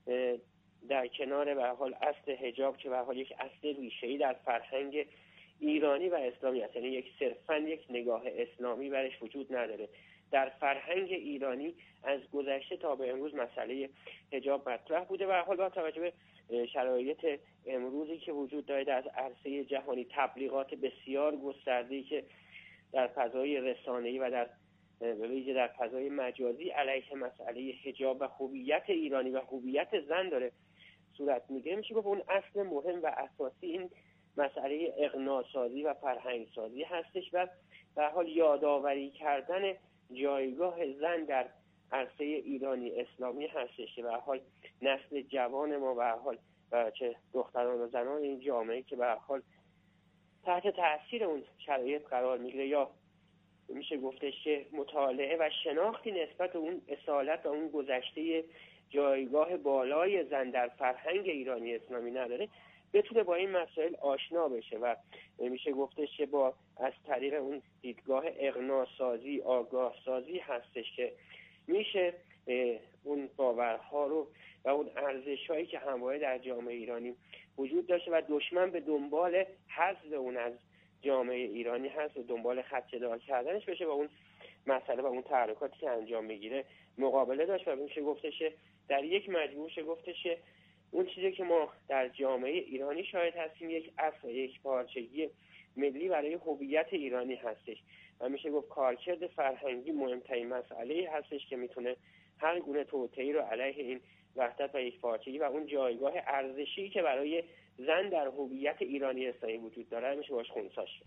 در کنار به حال اصل حجاب که به حال یک اصل ریشه‌ای در فرهنگ ایرانی و اسلامی است، یعنی یک صرفاً یک نگاه اسلامی برش وجود نداره. در فرهنگ ایرانی از گذشته تا به امروز مسئله حجاب مطرح بوده و حال با توجه به شرایط امروزی که وجود داره در عرصه جهانی، تبلیغات بسیار گسترده‌ای که در فضای رسانه‌ای و در به ویژه در فضای مجازی علیه مسئله حجاب و هویت ایرانی و هویت زن داره صورت میگیره، میشه گفت اون اصل مهم و اساسی این مسئله اقناع‌سازی و فرهنگ‌سازی هستش و به حال یادآوری کردن جایگاه زن در عرصه ایرانی اسلامی هستش که به حال نسل جوان ما به حال و چه دختران و زنان این جامعه که به حال تحت تاثیر اون شرایط قرار میگیره یا میشه گفتش که مطالعه و شناختی نسبت اون اصالت و اون گذشته جایگاه بالای زن در فرهنگ ایرانی اسلامی نداره، بتونه با این مسائل آشنا بشه و میشه گفتش که با از طریق اون دیدگاه اقناع‌سازی، آگاه‌سازی هستش که میشه اون باورها رو و اون ارزش‌هایی که همواره در جامعه ایرانی وجود داشته و دشمن به دنبال حذف اون از جامعه ایرانی هست و دنبال خدشه‌دار کردنش بشه و اون مسئله و اون تحرکاتی که انجام میگیره مقابله داشت و میشه گفتش در یک مجموعه شه گفتش اون چیزی که ما در جامعه ایرانی شاهد هستیم یک اصل، یک پارچگی ملی برای هویت ایرانی هستش و میشه گفت کارکرد فرهنگی مهمترین مسئله هستش که میتونه هر گونه توطئه‌ای رو علیه این وحدت و یک پارچگی و اون جایگاه ارزشی که برای زن در هویت ایرانی اسلامی وجود داره میشه باش خونساش.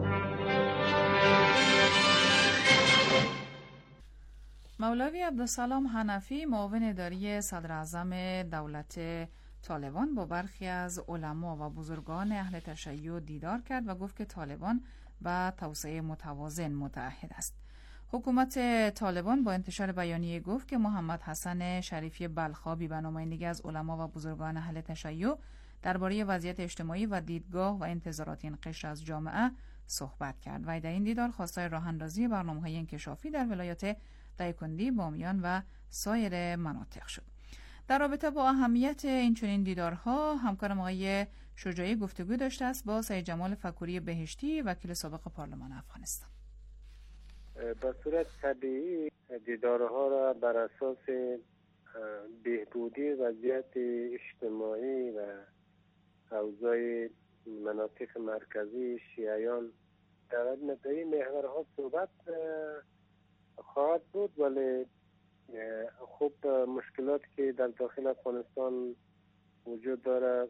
مولوی عبدالسلام حنفی معاون اداری صدر اعظم دولت طالبان با برخی از علما و بزرگان اهل تشیع دیدار کرد و گفت که طالبان با توسعه متوازن متعهد است. حکومت طالبان با انتشار بیانیه گفت که محمد حسن شریفی بلخابی به نمایندگی از علما و بزرگان اهل تشیع درباره وضعیت اجتماعی و دیدگاه و انتظارات این قشر از جامعه صحبت کرد و در این دیدار خواستار راه‌اندازی برنامه‌های انکشافی در ولایات دایکندی، بامیان و سایر مناطق شد. در رابطه با اهمیت این چنین دیدارها همکارم آقای شجاعی گفتگو داشته است با سید جمال فکوری بهشتی وکیل سابق پارلمان افغانستان. به صورت طبیعی دیدارها را بر اساس بهبودی وضعیت اجتماعی و اوضاع مناطق مرکزی شیعیان در مدعی محورها صحبت خواهد بود، ولی خوب مشکلات که در داخل افغانستان وجود داره،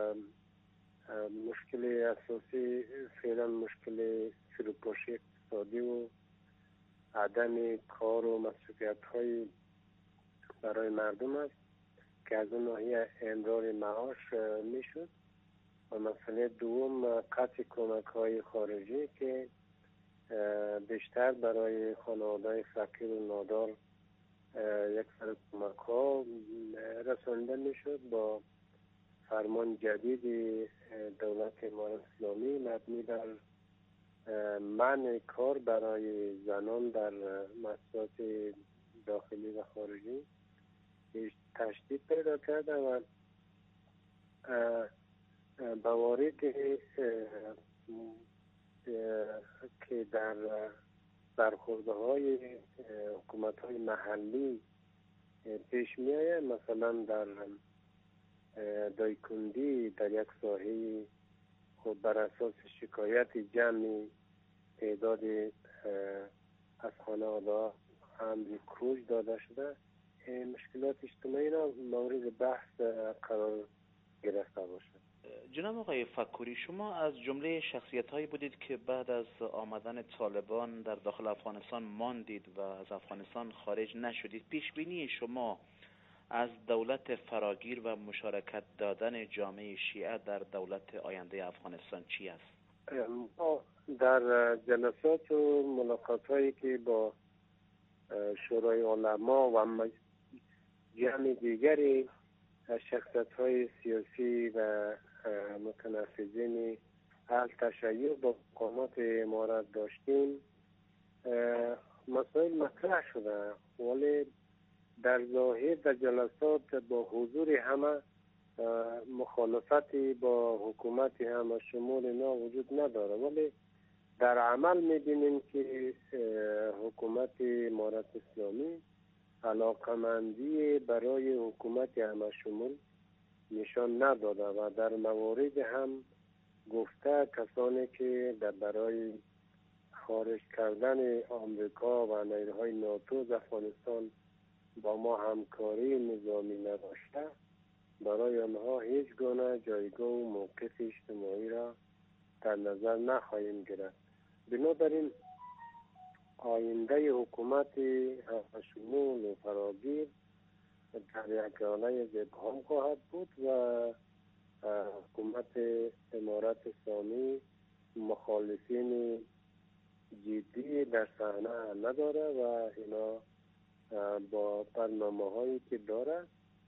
مشکل اساسی فعلا مشکل فروپاشی اقتصادی و عدم کار و مسئولیت های برای مردم است که از اون ناحیه امرار معاش میشد و مسئله دوم قطع کمک های خارجی که بیشتر برای خانواده فقیر و نادار یک سر کمک ها رسانده میشد با فرمان جدید دولت امارات اسلامی مبنی بر منع کار برای زنان در مؤسسات داخلی و خارجی تشدید پیدا کرده و موارد که در برخوردهای حکومت های محلی پیش می آید، مثلا در دایکندی در یک ساحه خود بر اساس شکایت جمع تعداد از خانواده امر کروج داده شده، مشکلات اجتماعی را مورد بحث قرار گرفته باشد. جناب آقای فکوری، شما از جمله شخصیت هایی بودید که بعد از آمدن طالبان در داخل افغانستان ماندید و از افغانستان خارج نشدید. پیش بینی شما از دولت فراگیر و مشارکت دادن جامعه شیعه در دولت آینده افغانستان چی است؟ ما در جلسات و ملاقات هایی که با شورای علما و جمع دیگری شخصیت های سیاسی و متنفذین اهل تشیع با مقامات امارت داشتیم، مسائل مطرح شده، ولی در ظاهر در جلسات با حضور همه مخالفتی با حکومت همه شمول اینا وجود نداره، ولی در عمل میبینیم که حکومت امارت اسلامی علاقمندی برای حکومت همه شمول نشان نداده و در موارد هم گفته کسانی که در برای خارج کردن آمریکا و نیروهای ناتو از افغانستان با ما همکاری نظامی نداشته، برای آنها هیچ گونه جایگاه و موقف اجتماعی را در نظر نخواهیم گرفت. بنابراین آینده حکومت همشمول و فراگیر در یک حاله ابهام خواهد بود و حکومت امارت اسلامی مخالفین جدی در صحنه نداره و اینا با برنامه هایی که داره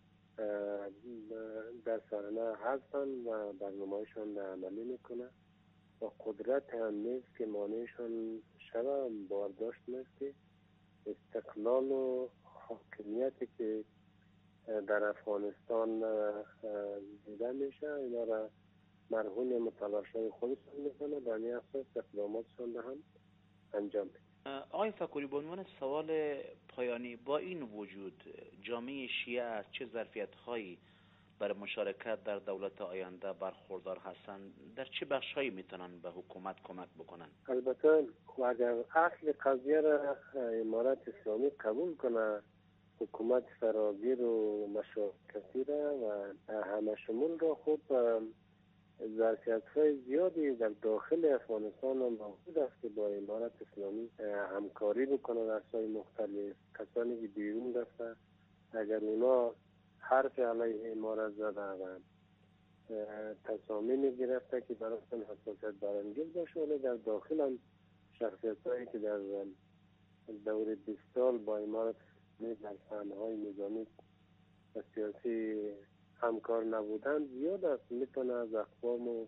در صحنه هستن و برنامه هایشان را عملی میکنه و قدرت هم نیست که مانعشان شده. بارداشت نیست که استقلال و حاکمیتی که در افغانستان دیده میشه اینا را مرهون متلاشای خودشان میکنه، در این اساس اقداماتشان را هم انجام میده. آقای فکوری، به عنوان سوال پایانی، با این وجود جامعه شیعه از چه ظرفیت‌هایی برای مشارکت در دولت آینده برخوردار هستند؟ در چه بخش‌هایی میتونن به حکومت کمک بکنن؟ البته اگر اصل قضیه را امارت اسلامی قبول کنه، حکومت فراگیر و مشارکتی را و همه شمول را، خود ظرفیت‌های زیادی در داخل افغانستان هم موجود است که با امارت اسلامی همکاری بکنه در سای مختلف. کسانی که بیرون رفته اگر اونا حرف علیه امارت زده و تصامیم گرفته که برایشان حساسیت برانگیز باشه، ولی در داخل هم شخصیت‌هایی که در دور بیست سال با امارت اسلامی در صحنه‌های نظامی و سیاسی همکار نبودن زیاد است، میتونه از اقوام و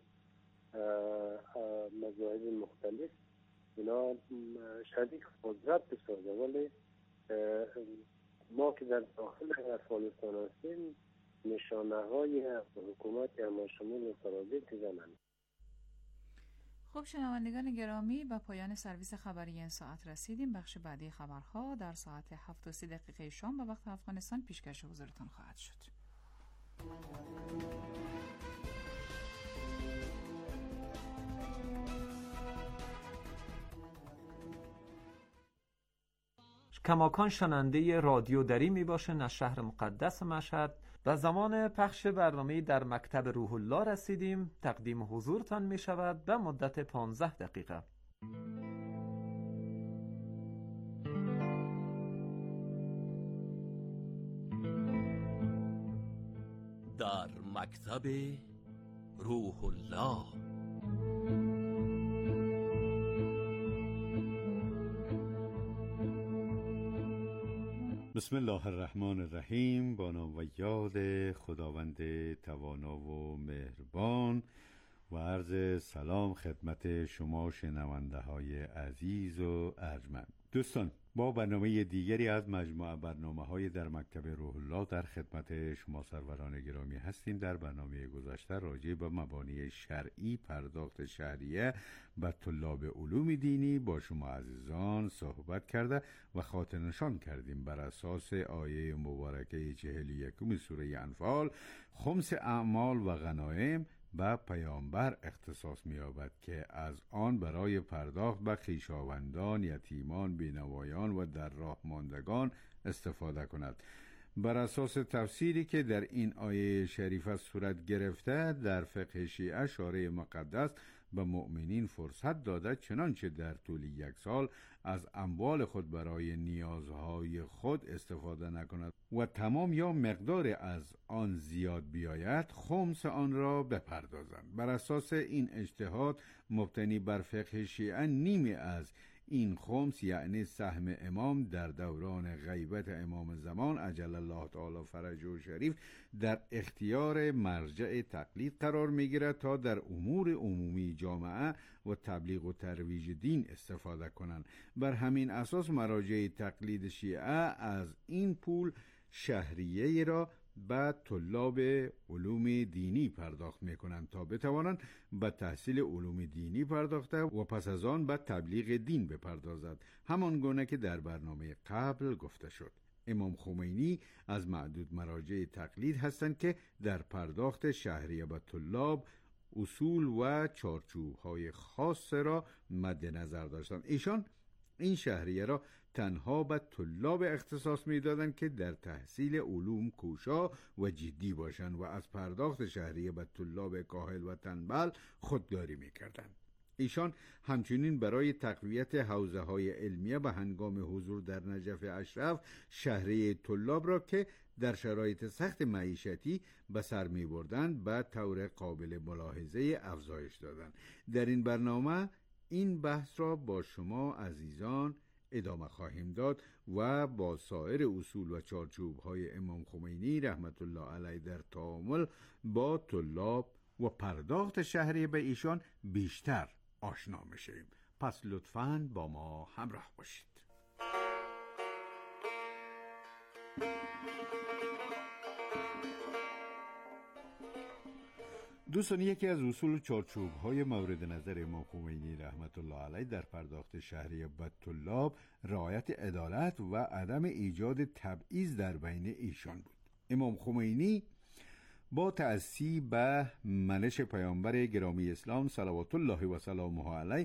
مذاهب مختلف اینا شریک قدرت بسازه، ولی ما که در داخل افغانستان هستیم نشانه های حکومت همشمول و فراگیر دیدن. خب شنوندگان گرامی، به پایان سرویس خبری این ساعت رسیدیم. بخش بعدی خبرها در ساعت هفت و سی دقیقه شام به وقت افغانستان پیشکش حضورتان خواهد شد. کماکان شننده رادیو دری می باشن از شهر مقدس مشهد و زمان پخش برنامه در مکتب روح الله رسیدیم. تقدیم حضورتان می شود به مدت پانزده دقیقه. در مکتب روح الله. بسم الله الرحمن الرحیم. با نام و یاد خداوند توانا و مهربان و عرض سلام خدمت شما شنونده های عزیز و ارجمند. دوستان، با برنامه دیگری از مجموعه برنامه‌های در مکتب روح الله در خدمت شما سروران گرامی هستیم. در برنامه گذشته راجع به مبانی شرعی پرداخت شهریه به طلاب علوم دینی با شما عزیزان صحبت کرده و خاطر نشان کردیم بر اساس آیه مبارکه چهل و یکم سوره انفال خمس اعمال و غنایم به پیامبر اختصاص می‌یابد که از آن برای پرداخت به خویشاوندان، یتیمان، بینوایان و در راه ماندگان استفاده کند. بر اساس تفسیری که در این آیه شریفه صورت گرفته، در فقه شیعه شارع مقدس به مؤمنین فرصت داده چنانچه در طول یک سال از اموال خود برای نیازهای خود استفاده نکند و تمام یا مقدار از آن زیاد بیاید خمس آن را بپردازند. بر اساس این اجتهاد مبتنی بر فقه شیعه نیمی از این خمس یعنی سهم امام در دوران غیبت امام زمان عجل الله تعالی فرجه شریف در اختیار مرجع تقلید قرار میگیرد تا در امور عمومی جامعه و تبلیغ و ترویج دین استفاده کنند. بر همین اساس مراجع تقلید شیعه از این پول شهریه را به طلاب علوم دینی پرداخت میکنند تا بتوانند به تحصیل علوم دینی پرداخته و پس از آن به تبلیغ دین بپردازد. همان گونه که در برنامه قبل گفته شد. امام خمینی از معدود مراجع تقلید هستند که در پرداخت شهریه به طلاب اصول و چارچوب‌های خاص را مد نظر داشتند. ایشان این شهریه را تنها به طلاب اختصاص می‌دادند که در تحصیل علوم کوشا و جدی باشند و از پرداخت شهریه به طلاب کاهل و تنبل خودداری می‌کردند. ایشان همچنین برای تقویت حوزه‌های علمیه به هنگام حضور در نجف اشرف شهریه طلاب را که در شرایط سخت معیشتی به سر می‌بردند به طور قابل ملاحظه افزایش دادند. در این برنامه این بحث را با شما عزیزان ادامه خواهیم داد و با سایر اصول و چارچوب‌های امام خمینی رحمت الله علیه در تعامل با طلاب و پرداخت شهریه به ایشان بیشتر آشنا میشیم. پس لطفاً با ما همراه باشید. دوستان، یکی از اصول و چارچوب‌های مورد نظر امام خمینی رحمت الله علیه در پرداخت شهریه به طلاب رعایت عدالت و عدم ایجاد تبعیض در بین ایشان بود. امام خمینی با تأسی به منش پیامبر گرامی اسلام صلوات الله و سلامه علیه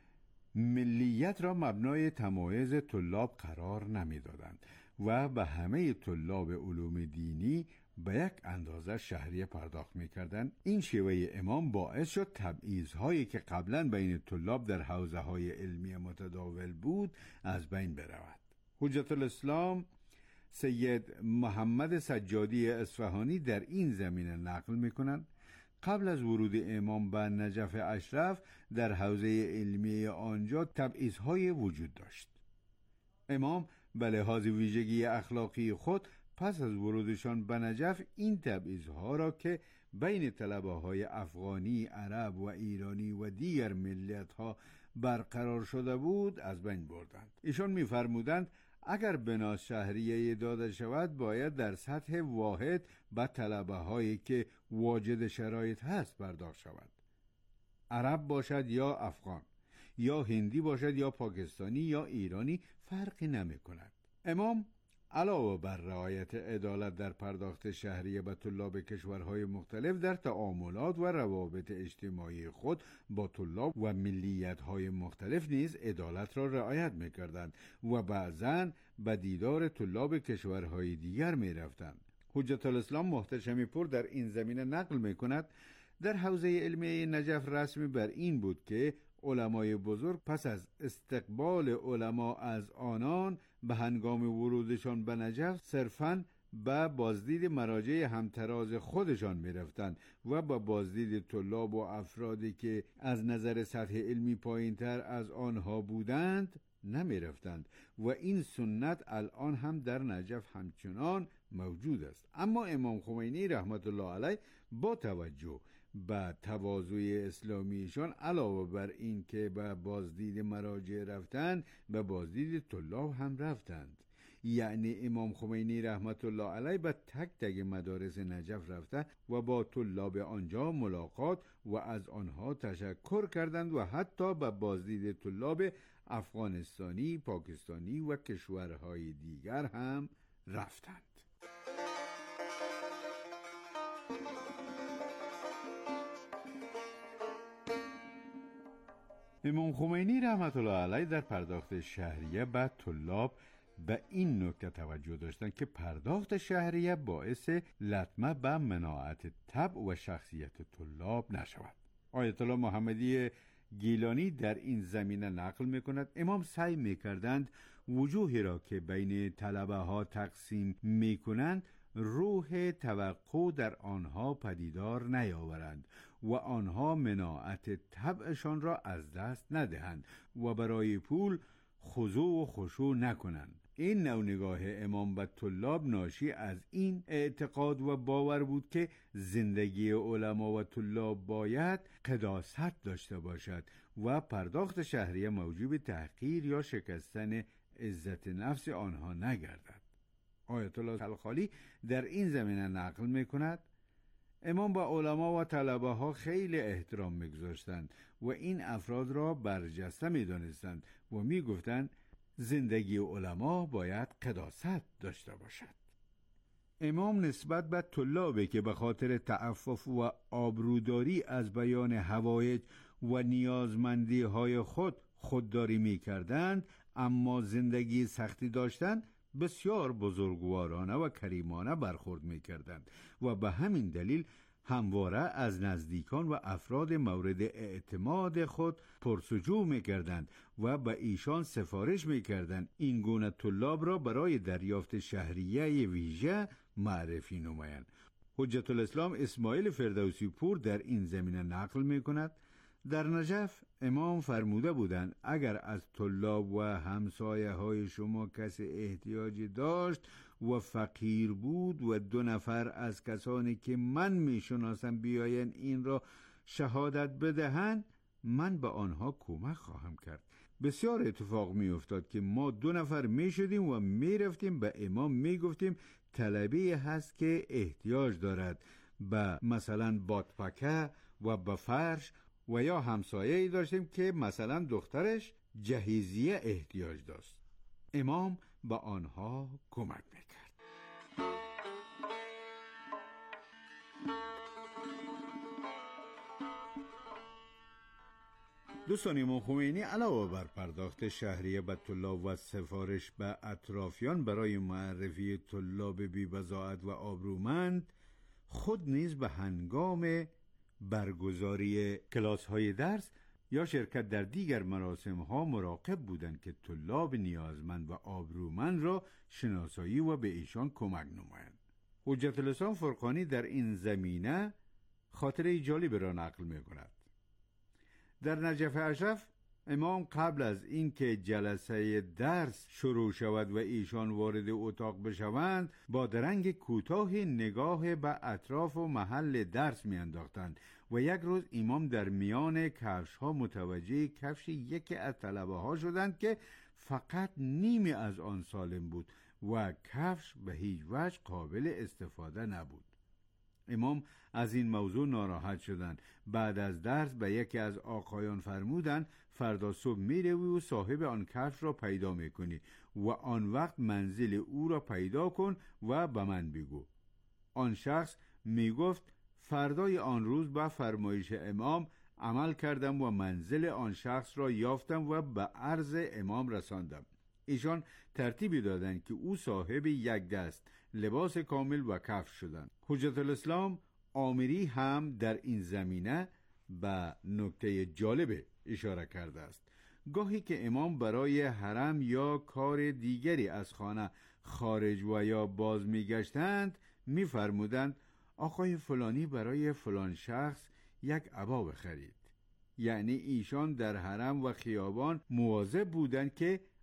ملیت را مبنای تمایز طلاب قرار نمی‌دادند و به همه طلاب علوم دینی به یک اندازه شهریه پرداخت می‌کردند. این شیوه امام باعث شد تبعیض‌هایی که قبلا بین طلاب در حوزه‌های علمی متداول بود از بین برود. حجت الاسلام سید محمد سجادی اصفهانی در این زمینه نقل می‌کنند قبل از ورود امام به نجف اشرف در حوزه علمی آنجا تبعیض‌های وجود داشت. امام به لحاظ ویژگی اخلاقی خود پس از ورودشان به نجف این تبعیض‌ها را که بین طلبه‌های افغانی، عرب و ایرانی و دیگر ملت‌ها برقرار شده بود از بین بردند. ایشان می‌فرمودند اگر بنا شهریه داده شود باید در سطح واحد به طلبه‌هایی که واجد شرایط هست پرداخت شود. عرب باشد یا افغان، یا هندی باشد یا پاکستانی یا ایرانی فرقی نمی‌کند. امام علاوه بر رعایت عدالت در پرداخت شهریه به طلاب کشورهای مختلف در تعاملات و روابط اجتماعی خود با طلاب و ملیت‌های مختلف نیز عدالت را رعایت می‌کردند و بعضاً به دیدار طلاب کشورهای دیگر می‌رفتند. حجت الاسلام محتشمی پور در این زمینه نقل می‌کند در حوزه علمی نجف رسمی بر این بود که علمای بزرگ پس از استقبال علما از آنان به هنگام ورودشان به نجف صرفاً به بازدید مراجع همتراز خودشان می رفتند و به بازدید طلاب و افرادی که از نظر سطح علمی پایین تر از آنها بودند نمی رفتند و این سنت الان هم در نجف همچنان موجود است. اما امام خمینی رحمت الله علیه با توجه به تواضع اسلامیشان علاوه بر این که به بازدید مراجع رفتند، به بازدید طلاب هم رفتند. یعنی امام خمینی رحمت الله علیه به تک تک مدارس نجف رفته و با طلاب آنجا ملاقات و از آنها تشکر کردند و حتی به بازدید طلاب افغانستانی، پاکستانی و کشورهای دیگر هم رفتند. امام خمینی رحمت الله علیه در پرداخت شهریه به طلاب به این نکته توجه داشتند که پرداخت شهریه باعث لطمه به مناعت طبع و شخصیت طلاب نشود. آیت الله محمدی گیلانی در این زمینه نقل می‌کند امام سعی می‌کردند وجوهی را که بین طلبه ها تقسیم می‌کنند روح توقع در آنها پدیدار نیاورند و آنها مناعت طبعشان را از دست ندهند و برای پول خضوع و خشوع نکنند. این نوع نگاه امام به طلاب ناشی از این اعتقاد و باور بود که زندگی علما و طلاب باید قداست داشته باشد و پرداخت شهریه موجب تحقیر یا شکستن عزت نفس آنها نگردد. آیت الله خلخالی در این زمینه نقل می‌کند امام با علما و طلبه ها خیلی احترام می‌گذاشتند و این افراد را برجسته می‌دانستند و می‌گفتند زندگی علما باید قداست داشته باشد. امام نسبت به طلابی که به خاطر تعفف و آبروداری از بیان حوایج و نیازمندی های خود خودداری می کردند اما زندگی سختی داشتند بسیار بزرگوارانه و کریمانه برخورد می کردند و به همین دلیل همواره از نزدیکان و افراد مورد اعتماد خود پرسجو می‌کردند و به ایشان سفارش می‌کردند این گونه طلاب را برای دریافت شهریه ویژه معرفی نمایند. حجت الاسلام اسماعیل فردوسی پور در این زمینه نقل می‌کند در نجف امام فرموده بودند اگر از طلاب و همسایه های شما کسی احتیاجی داشت و فقیر بود و دو نفر از کسانی که من میشناسم بیاین این را شهادت بدهند من به آنها کمک خواهم کرد. بسیار اتفاق می افتاد که ما دو نفر می شدیم و می رفتیم به امام می گفتیم طلبی هست که احتیاج دارد به مثلا بادپکه و به فرش و یا همسایه‌ای داشتیم که مثلا دخترش جهیزیه احتیاج داشت. امام به آنها کمک میکرد. دوستان امام خمینی علاوه بر پرداخت شهریه به طلاب و سفارش به اطرافیان برای معرفی طلاب بی‌بضاعت و آبرومند خود نیز به هنگام برگزاری کلاس های درس یا شرکت در دیگر مراسم ها مراقب بودند که طلاب نیازمند و آبرومند را شناسایی و به ایشان کمک نمایند. حجت الاسلام فرقانی در این زمینه خاطره جالب را نقل می کند. در نجف اشرف امام قبل از اینکه جلسه درس شروع شود و ایشان وارد اتاق بشوند با درنگ کوتاه نگاه به اطراف و محل درس می انداختند و یک روز امام در میان کفش ها متوجه کفش یکی از طلبه ها شدند که فقط نیمی از آن سالم بود و کفش به هیچ وجه قابل استفاده نبود. امام از این موضوع ناراحت شدند. بعد از درس به یکی از آقایان فرمودند فردا صبح میروی و صاحب آن کفش را پیدا میکنی و آن وقت منزل او را پیدا کن و به من بگو. آن شخص میگفت فردای آن روز به فرمایش امام عمل کردم و منزل آن شخص را یافتم و به عرض امام رساندم. ایشان ترتیبی دادند که او صاحب یک دست لباس کامل و کفش شدند. حجت الاسلام آمری هم در این زمینه به نکته جالب اشاره کرده است. گاهی که امام برای حرم یا کار دیگری از خانه خارج و یا باز می گشتند می فرمودند آقای فلانی برای فلان شخص یک عبا بخرید. یعنی ایشان در حرم و خیابان مواظب بودند که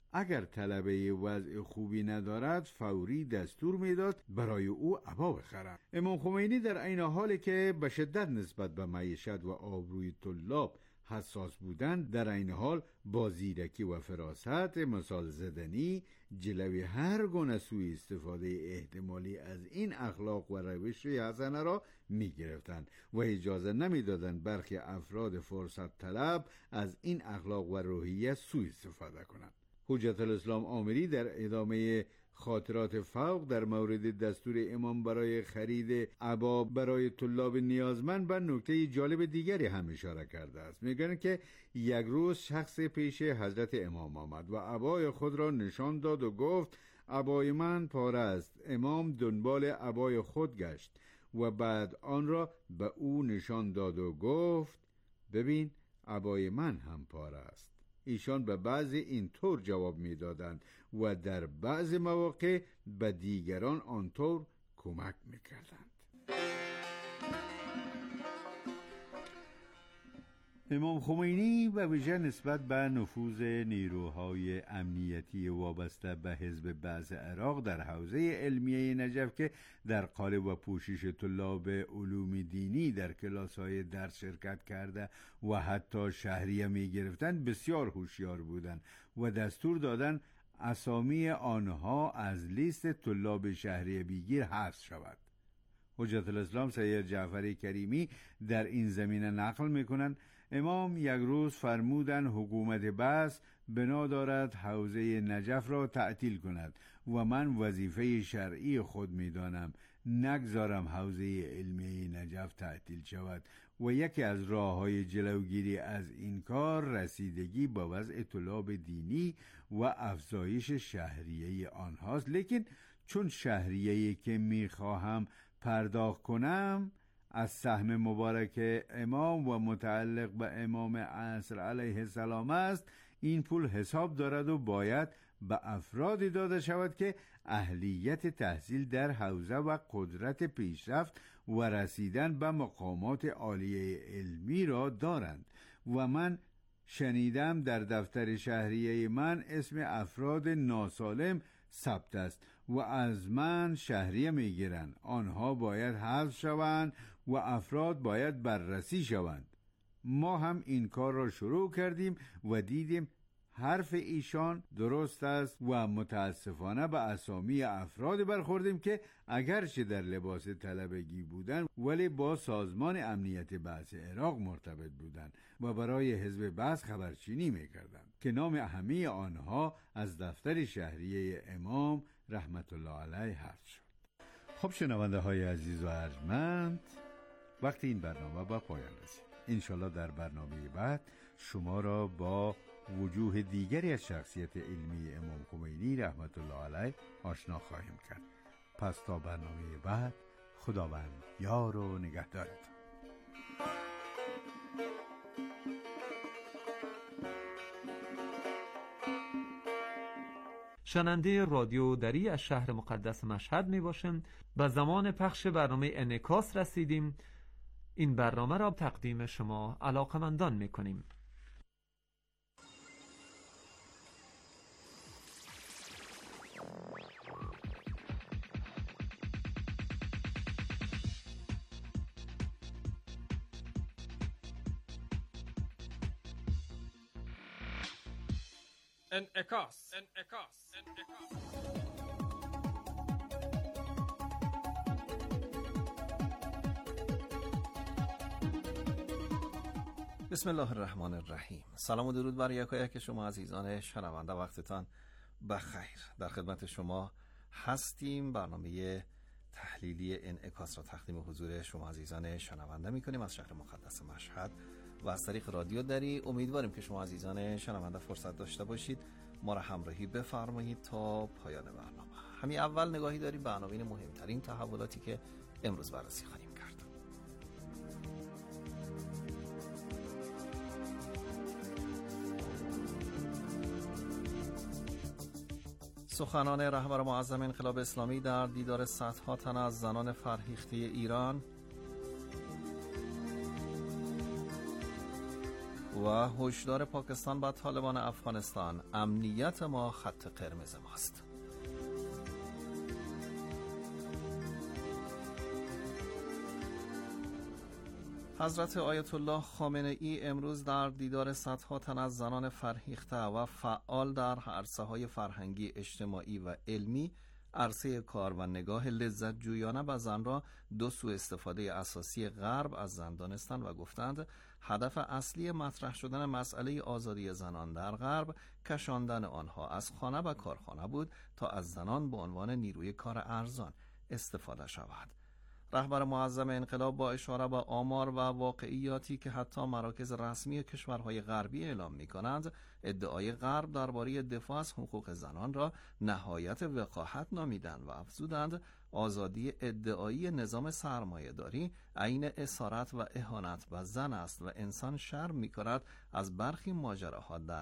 اگر طلبه وضع خوبی ندارد فوری دستور میداد برای او عبا بخرند. امام خمینی در عین حالی که به شدت نسبت به معیشت و آبروی طلاب حساس بودند، در این حال با زیرکی و فراست مثال زدنی جلوی هر گونه سوء استفاده احتمالی از این اخلاق و روش حسنه را می گرفتند و اجازه نمی دادند برخی افراد فرصت طلب از این اخلاق و روحیه سوء استفاده کنند. حجت الاسلام آمری در ادامه خاطرات فوق در مورد دستور امام برای خرید عبا برای طلاب نیازمند به نکته جالب دیگری هم اشاره کرده است. میگن که یک روز شخص پیش حضرت امام آمد و عبای خود را نشان داد و گفت عبای من پاره است. امام دنبال عبای خود گشت و بعد آن را به او نشان داد و گفت ببین عبای من هم پاره است. ایشان به بعضی اینطور جواب میدادند و در بعض مواقع به دیگران آنطور کمک میکردند. امام خمینی به ویژه نسبت به نفوذ نیروهای امنیتی وابسته به حزب بعث عراق در حوزه علمیه نجف که در قالب و پوشش طلاب علوم دینی در کلاس‌های درس شرکت کرده و حتی شهریه می گرفتند بسیار هوشیار بودند و دستور دادند اسامی آنها از لیست طلاب شهریه بیگیر حذف شود. حجت الاسلام سید جعفری کریمی در این زمینه نقل می‌کنند امام یک روز فرمودند حکومت بعث بنا دارد حوزه نجف را تعطیل کند و من وظیفه شرعی خود می‌دانم نگذارم حوزه علمی نجف تعطیل شود و یکی از راه‌های جلوگیری از این کار رسیدگی به وضع طلاب دینی و افزایش شهریه آنهاست. لیکن چون شهریه‌ای که می‌خواهم پرداخت کنم از سهم مبارک امام و متعلق به امام عصر علیه السلام است، این پول حساب دارد و باید به افرادی داده شود که اهلیت تحصیل در حوزه و قدرت پیشرفت و رسیدن به مقامات عالیه علمی را دارند و من شنیدم در دفتر شهریه من اسم افراد ناسالم ثبت است و از من شهریه میگیرند. آنها باید حذف شوند و افراد باید بررسی شوند. ما هم این کار را شروع کردیم و دیدیم حرف ایشان درست است و متاسفانه به اسامی افراد برخوردیم که اگرچه در لباس طلبگی بودند ولی با سازمان امنیت بعث عراق مرتبط بودند و برای حزب بعث خبرچینی میکردند که نام همه آنها از دفتر شهریه امام رحمت الله علیه حذف شد. خب شنونده های عزیز و ارجمند، وقتی این برنامه با پایان رسید. انشالله در برنامه بعد شما را با وجوه دیگری از شخصیت علمی امام خمینی رحمت الله علیه آشنا خواهیم کرد. پس تا برنامه بعد، خداوند یار و نگهدارتان. شنونده رادیو دری از شهر مقدس مشهد می باشیم. به زمان پخش برنامه انعکاس رسیدیم. این برنامه را تقدیم شما علاقمندان می کنیم. انعکاس انعکاس انعکاس بسم الله الرحمن الرحیم. سلام و درود بر یکایک شما عزیزان شنونده، وقتتان بخیر. در خدمت شما هستیم. برنامه تحلیلی انعکاس را تقدیم حضور شما عزیزان شنونده می‌کنیم از شهر مقدس مشهد و از طریق رادیو دری. امیدواریم که شما عزیزان شنونده فرصت داشته باشید ما را همراهی بفرمایید تا پایان برنامه. همین اول نگاهی داریم به عناوین مهمترین تحولاتی که امروز بررسی خواهیم کرد. سخنان رهبر معظم انقلاب اسلامی در دیدار صدها تن از زنان فرهیخته ایران، و هشدار پاکستان با طالبان افغانستان: امنیت ما خط قرمز ماست. حضرت آیت الله خامنه ای امروز در دیدار صدها تن از زنان فرهیخته و فعال در عرصه‌های فرهنگی، اجتماعی و علمی، عرصه کار و نگاه لذت جویانه به زن را دو سوء استفاده اساسی غرب از زن دانستند و گفتند هدف اصلی مطرح شدن مسئله آزادی زنان در غرب کشاندن آنها از خانه و کارخانه بود تا از زنان به عنوان نیروی کار ارزان استفاده شود. رهبر معظم انقلاب با اشاره به آمار و واقعیاتی که حتی مراکز رسمی کشورهای غربی اعلام می‌کنند، ادعای غرب درباره دفاع از حقوق زنان را نهایت وقاحت نامیدند و افزودند آزادی ادعایی نظام سرمایه‌داری عین اسارت و اهانت به زن است و انسان شرم می‌کند از برخی ماجراها در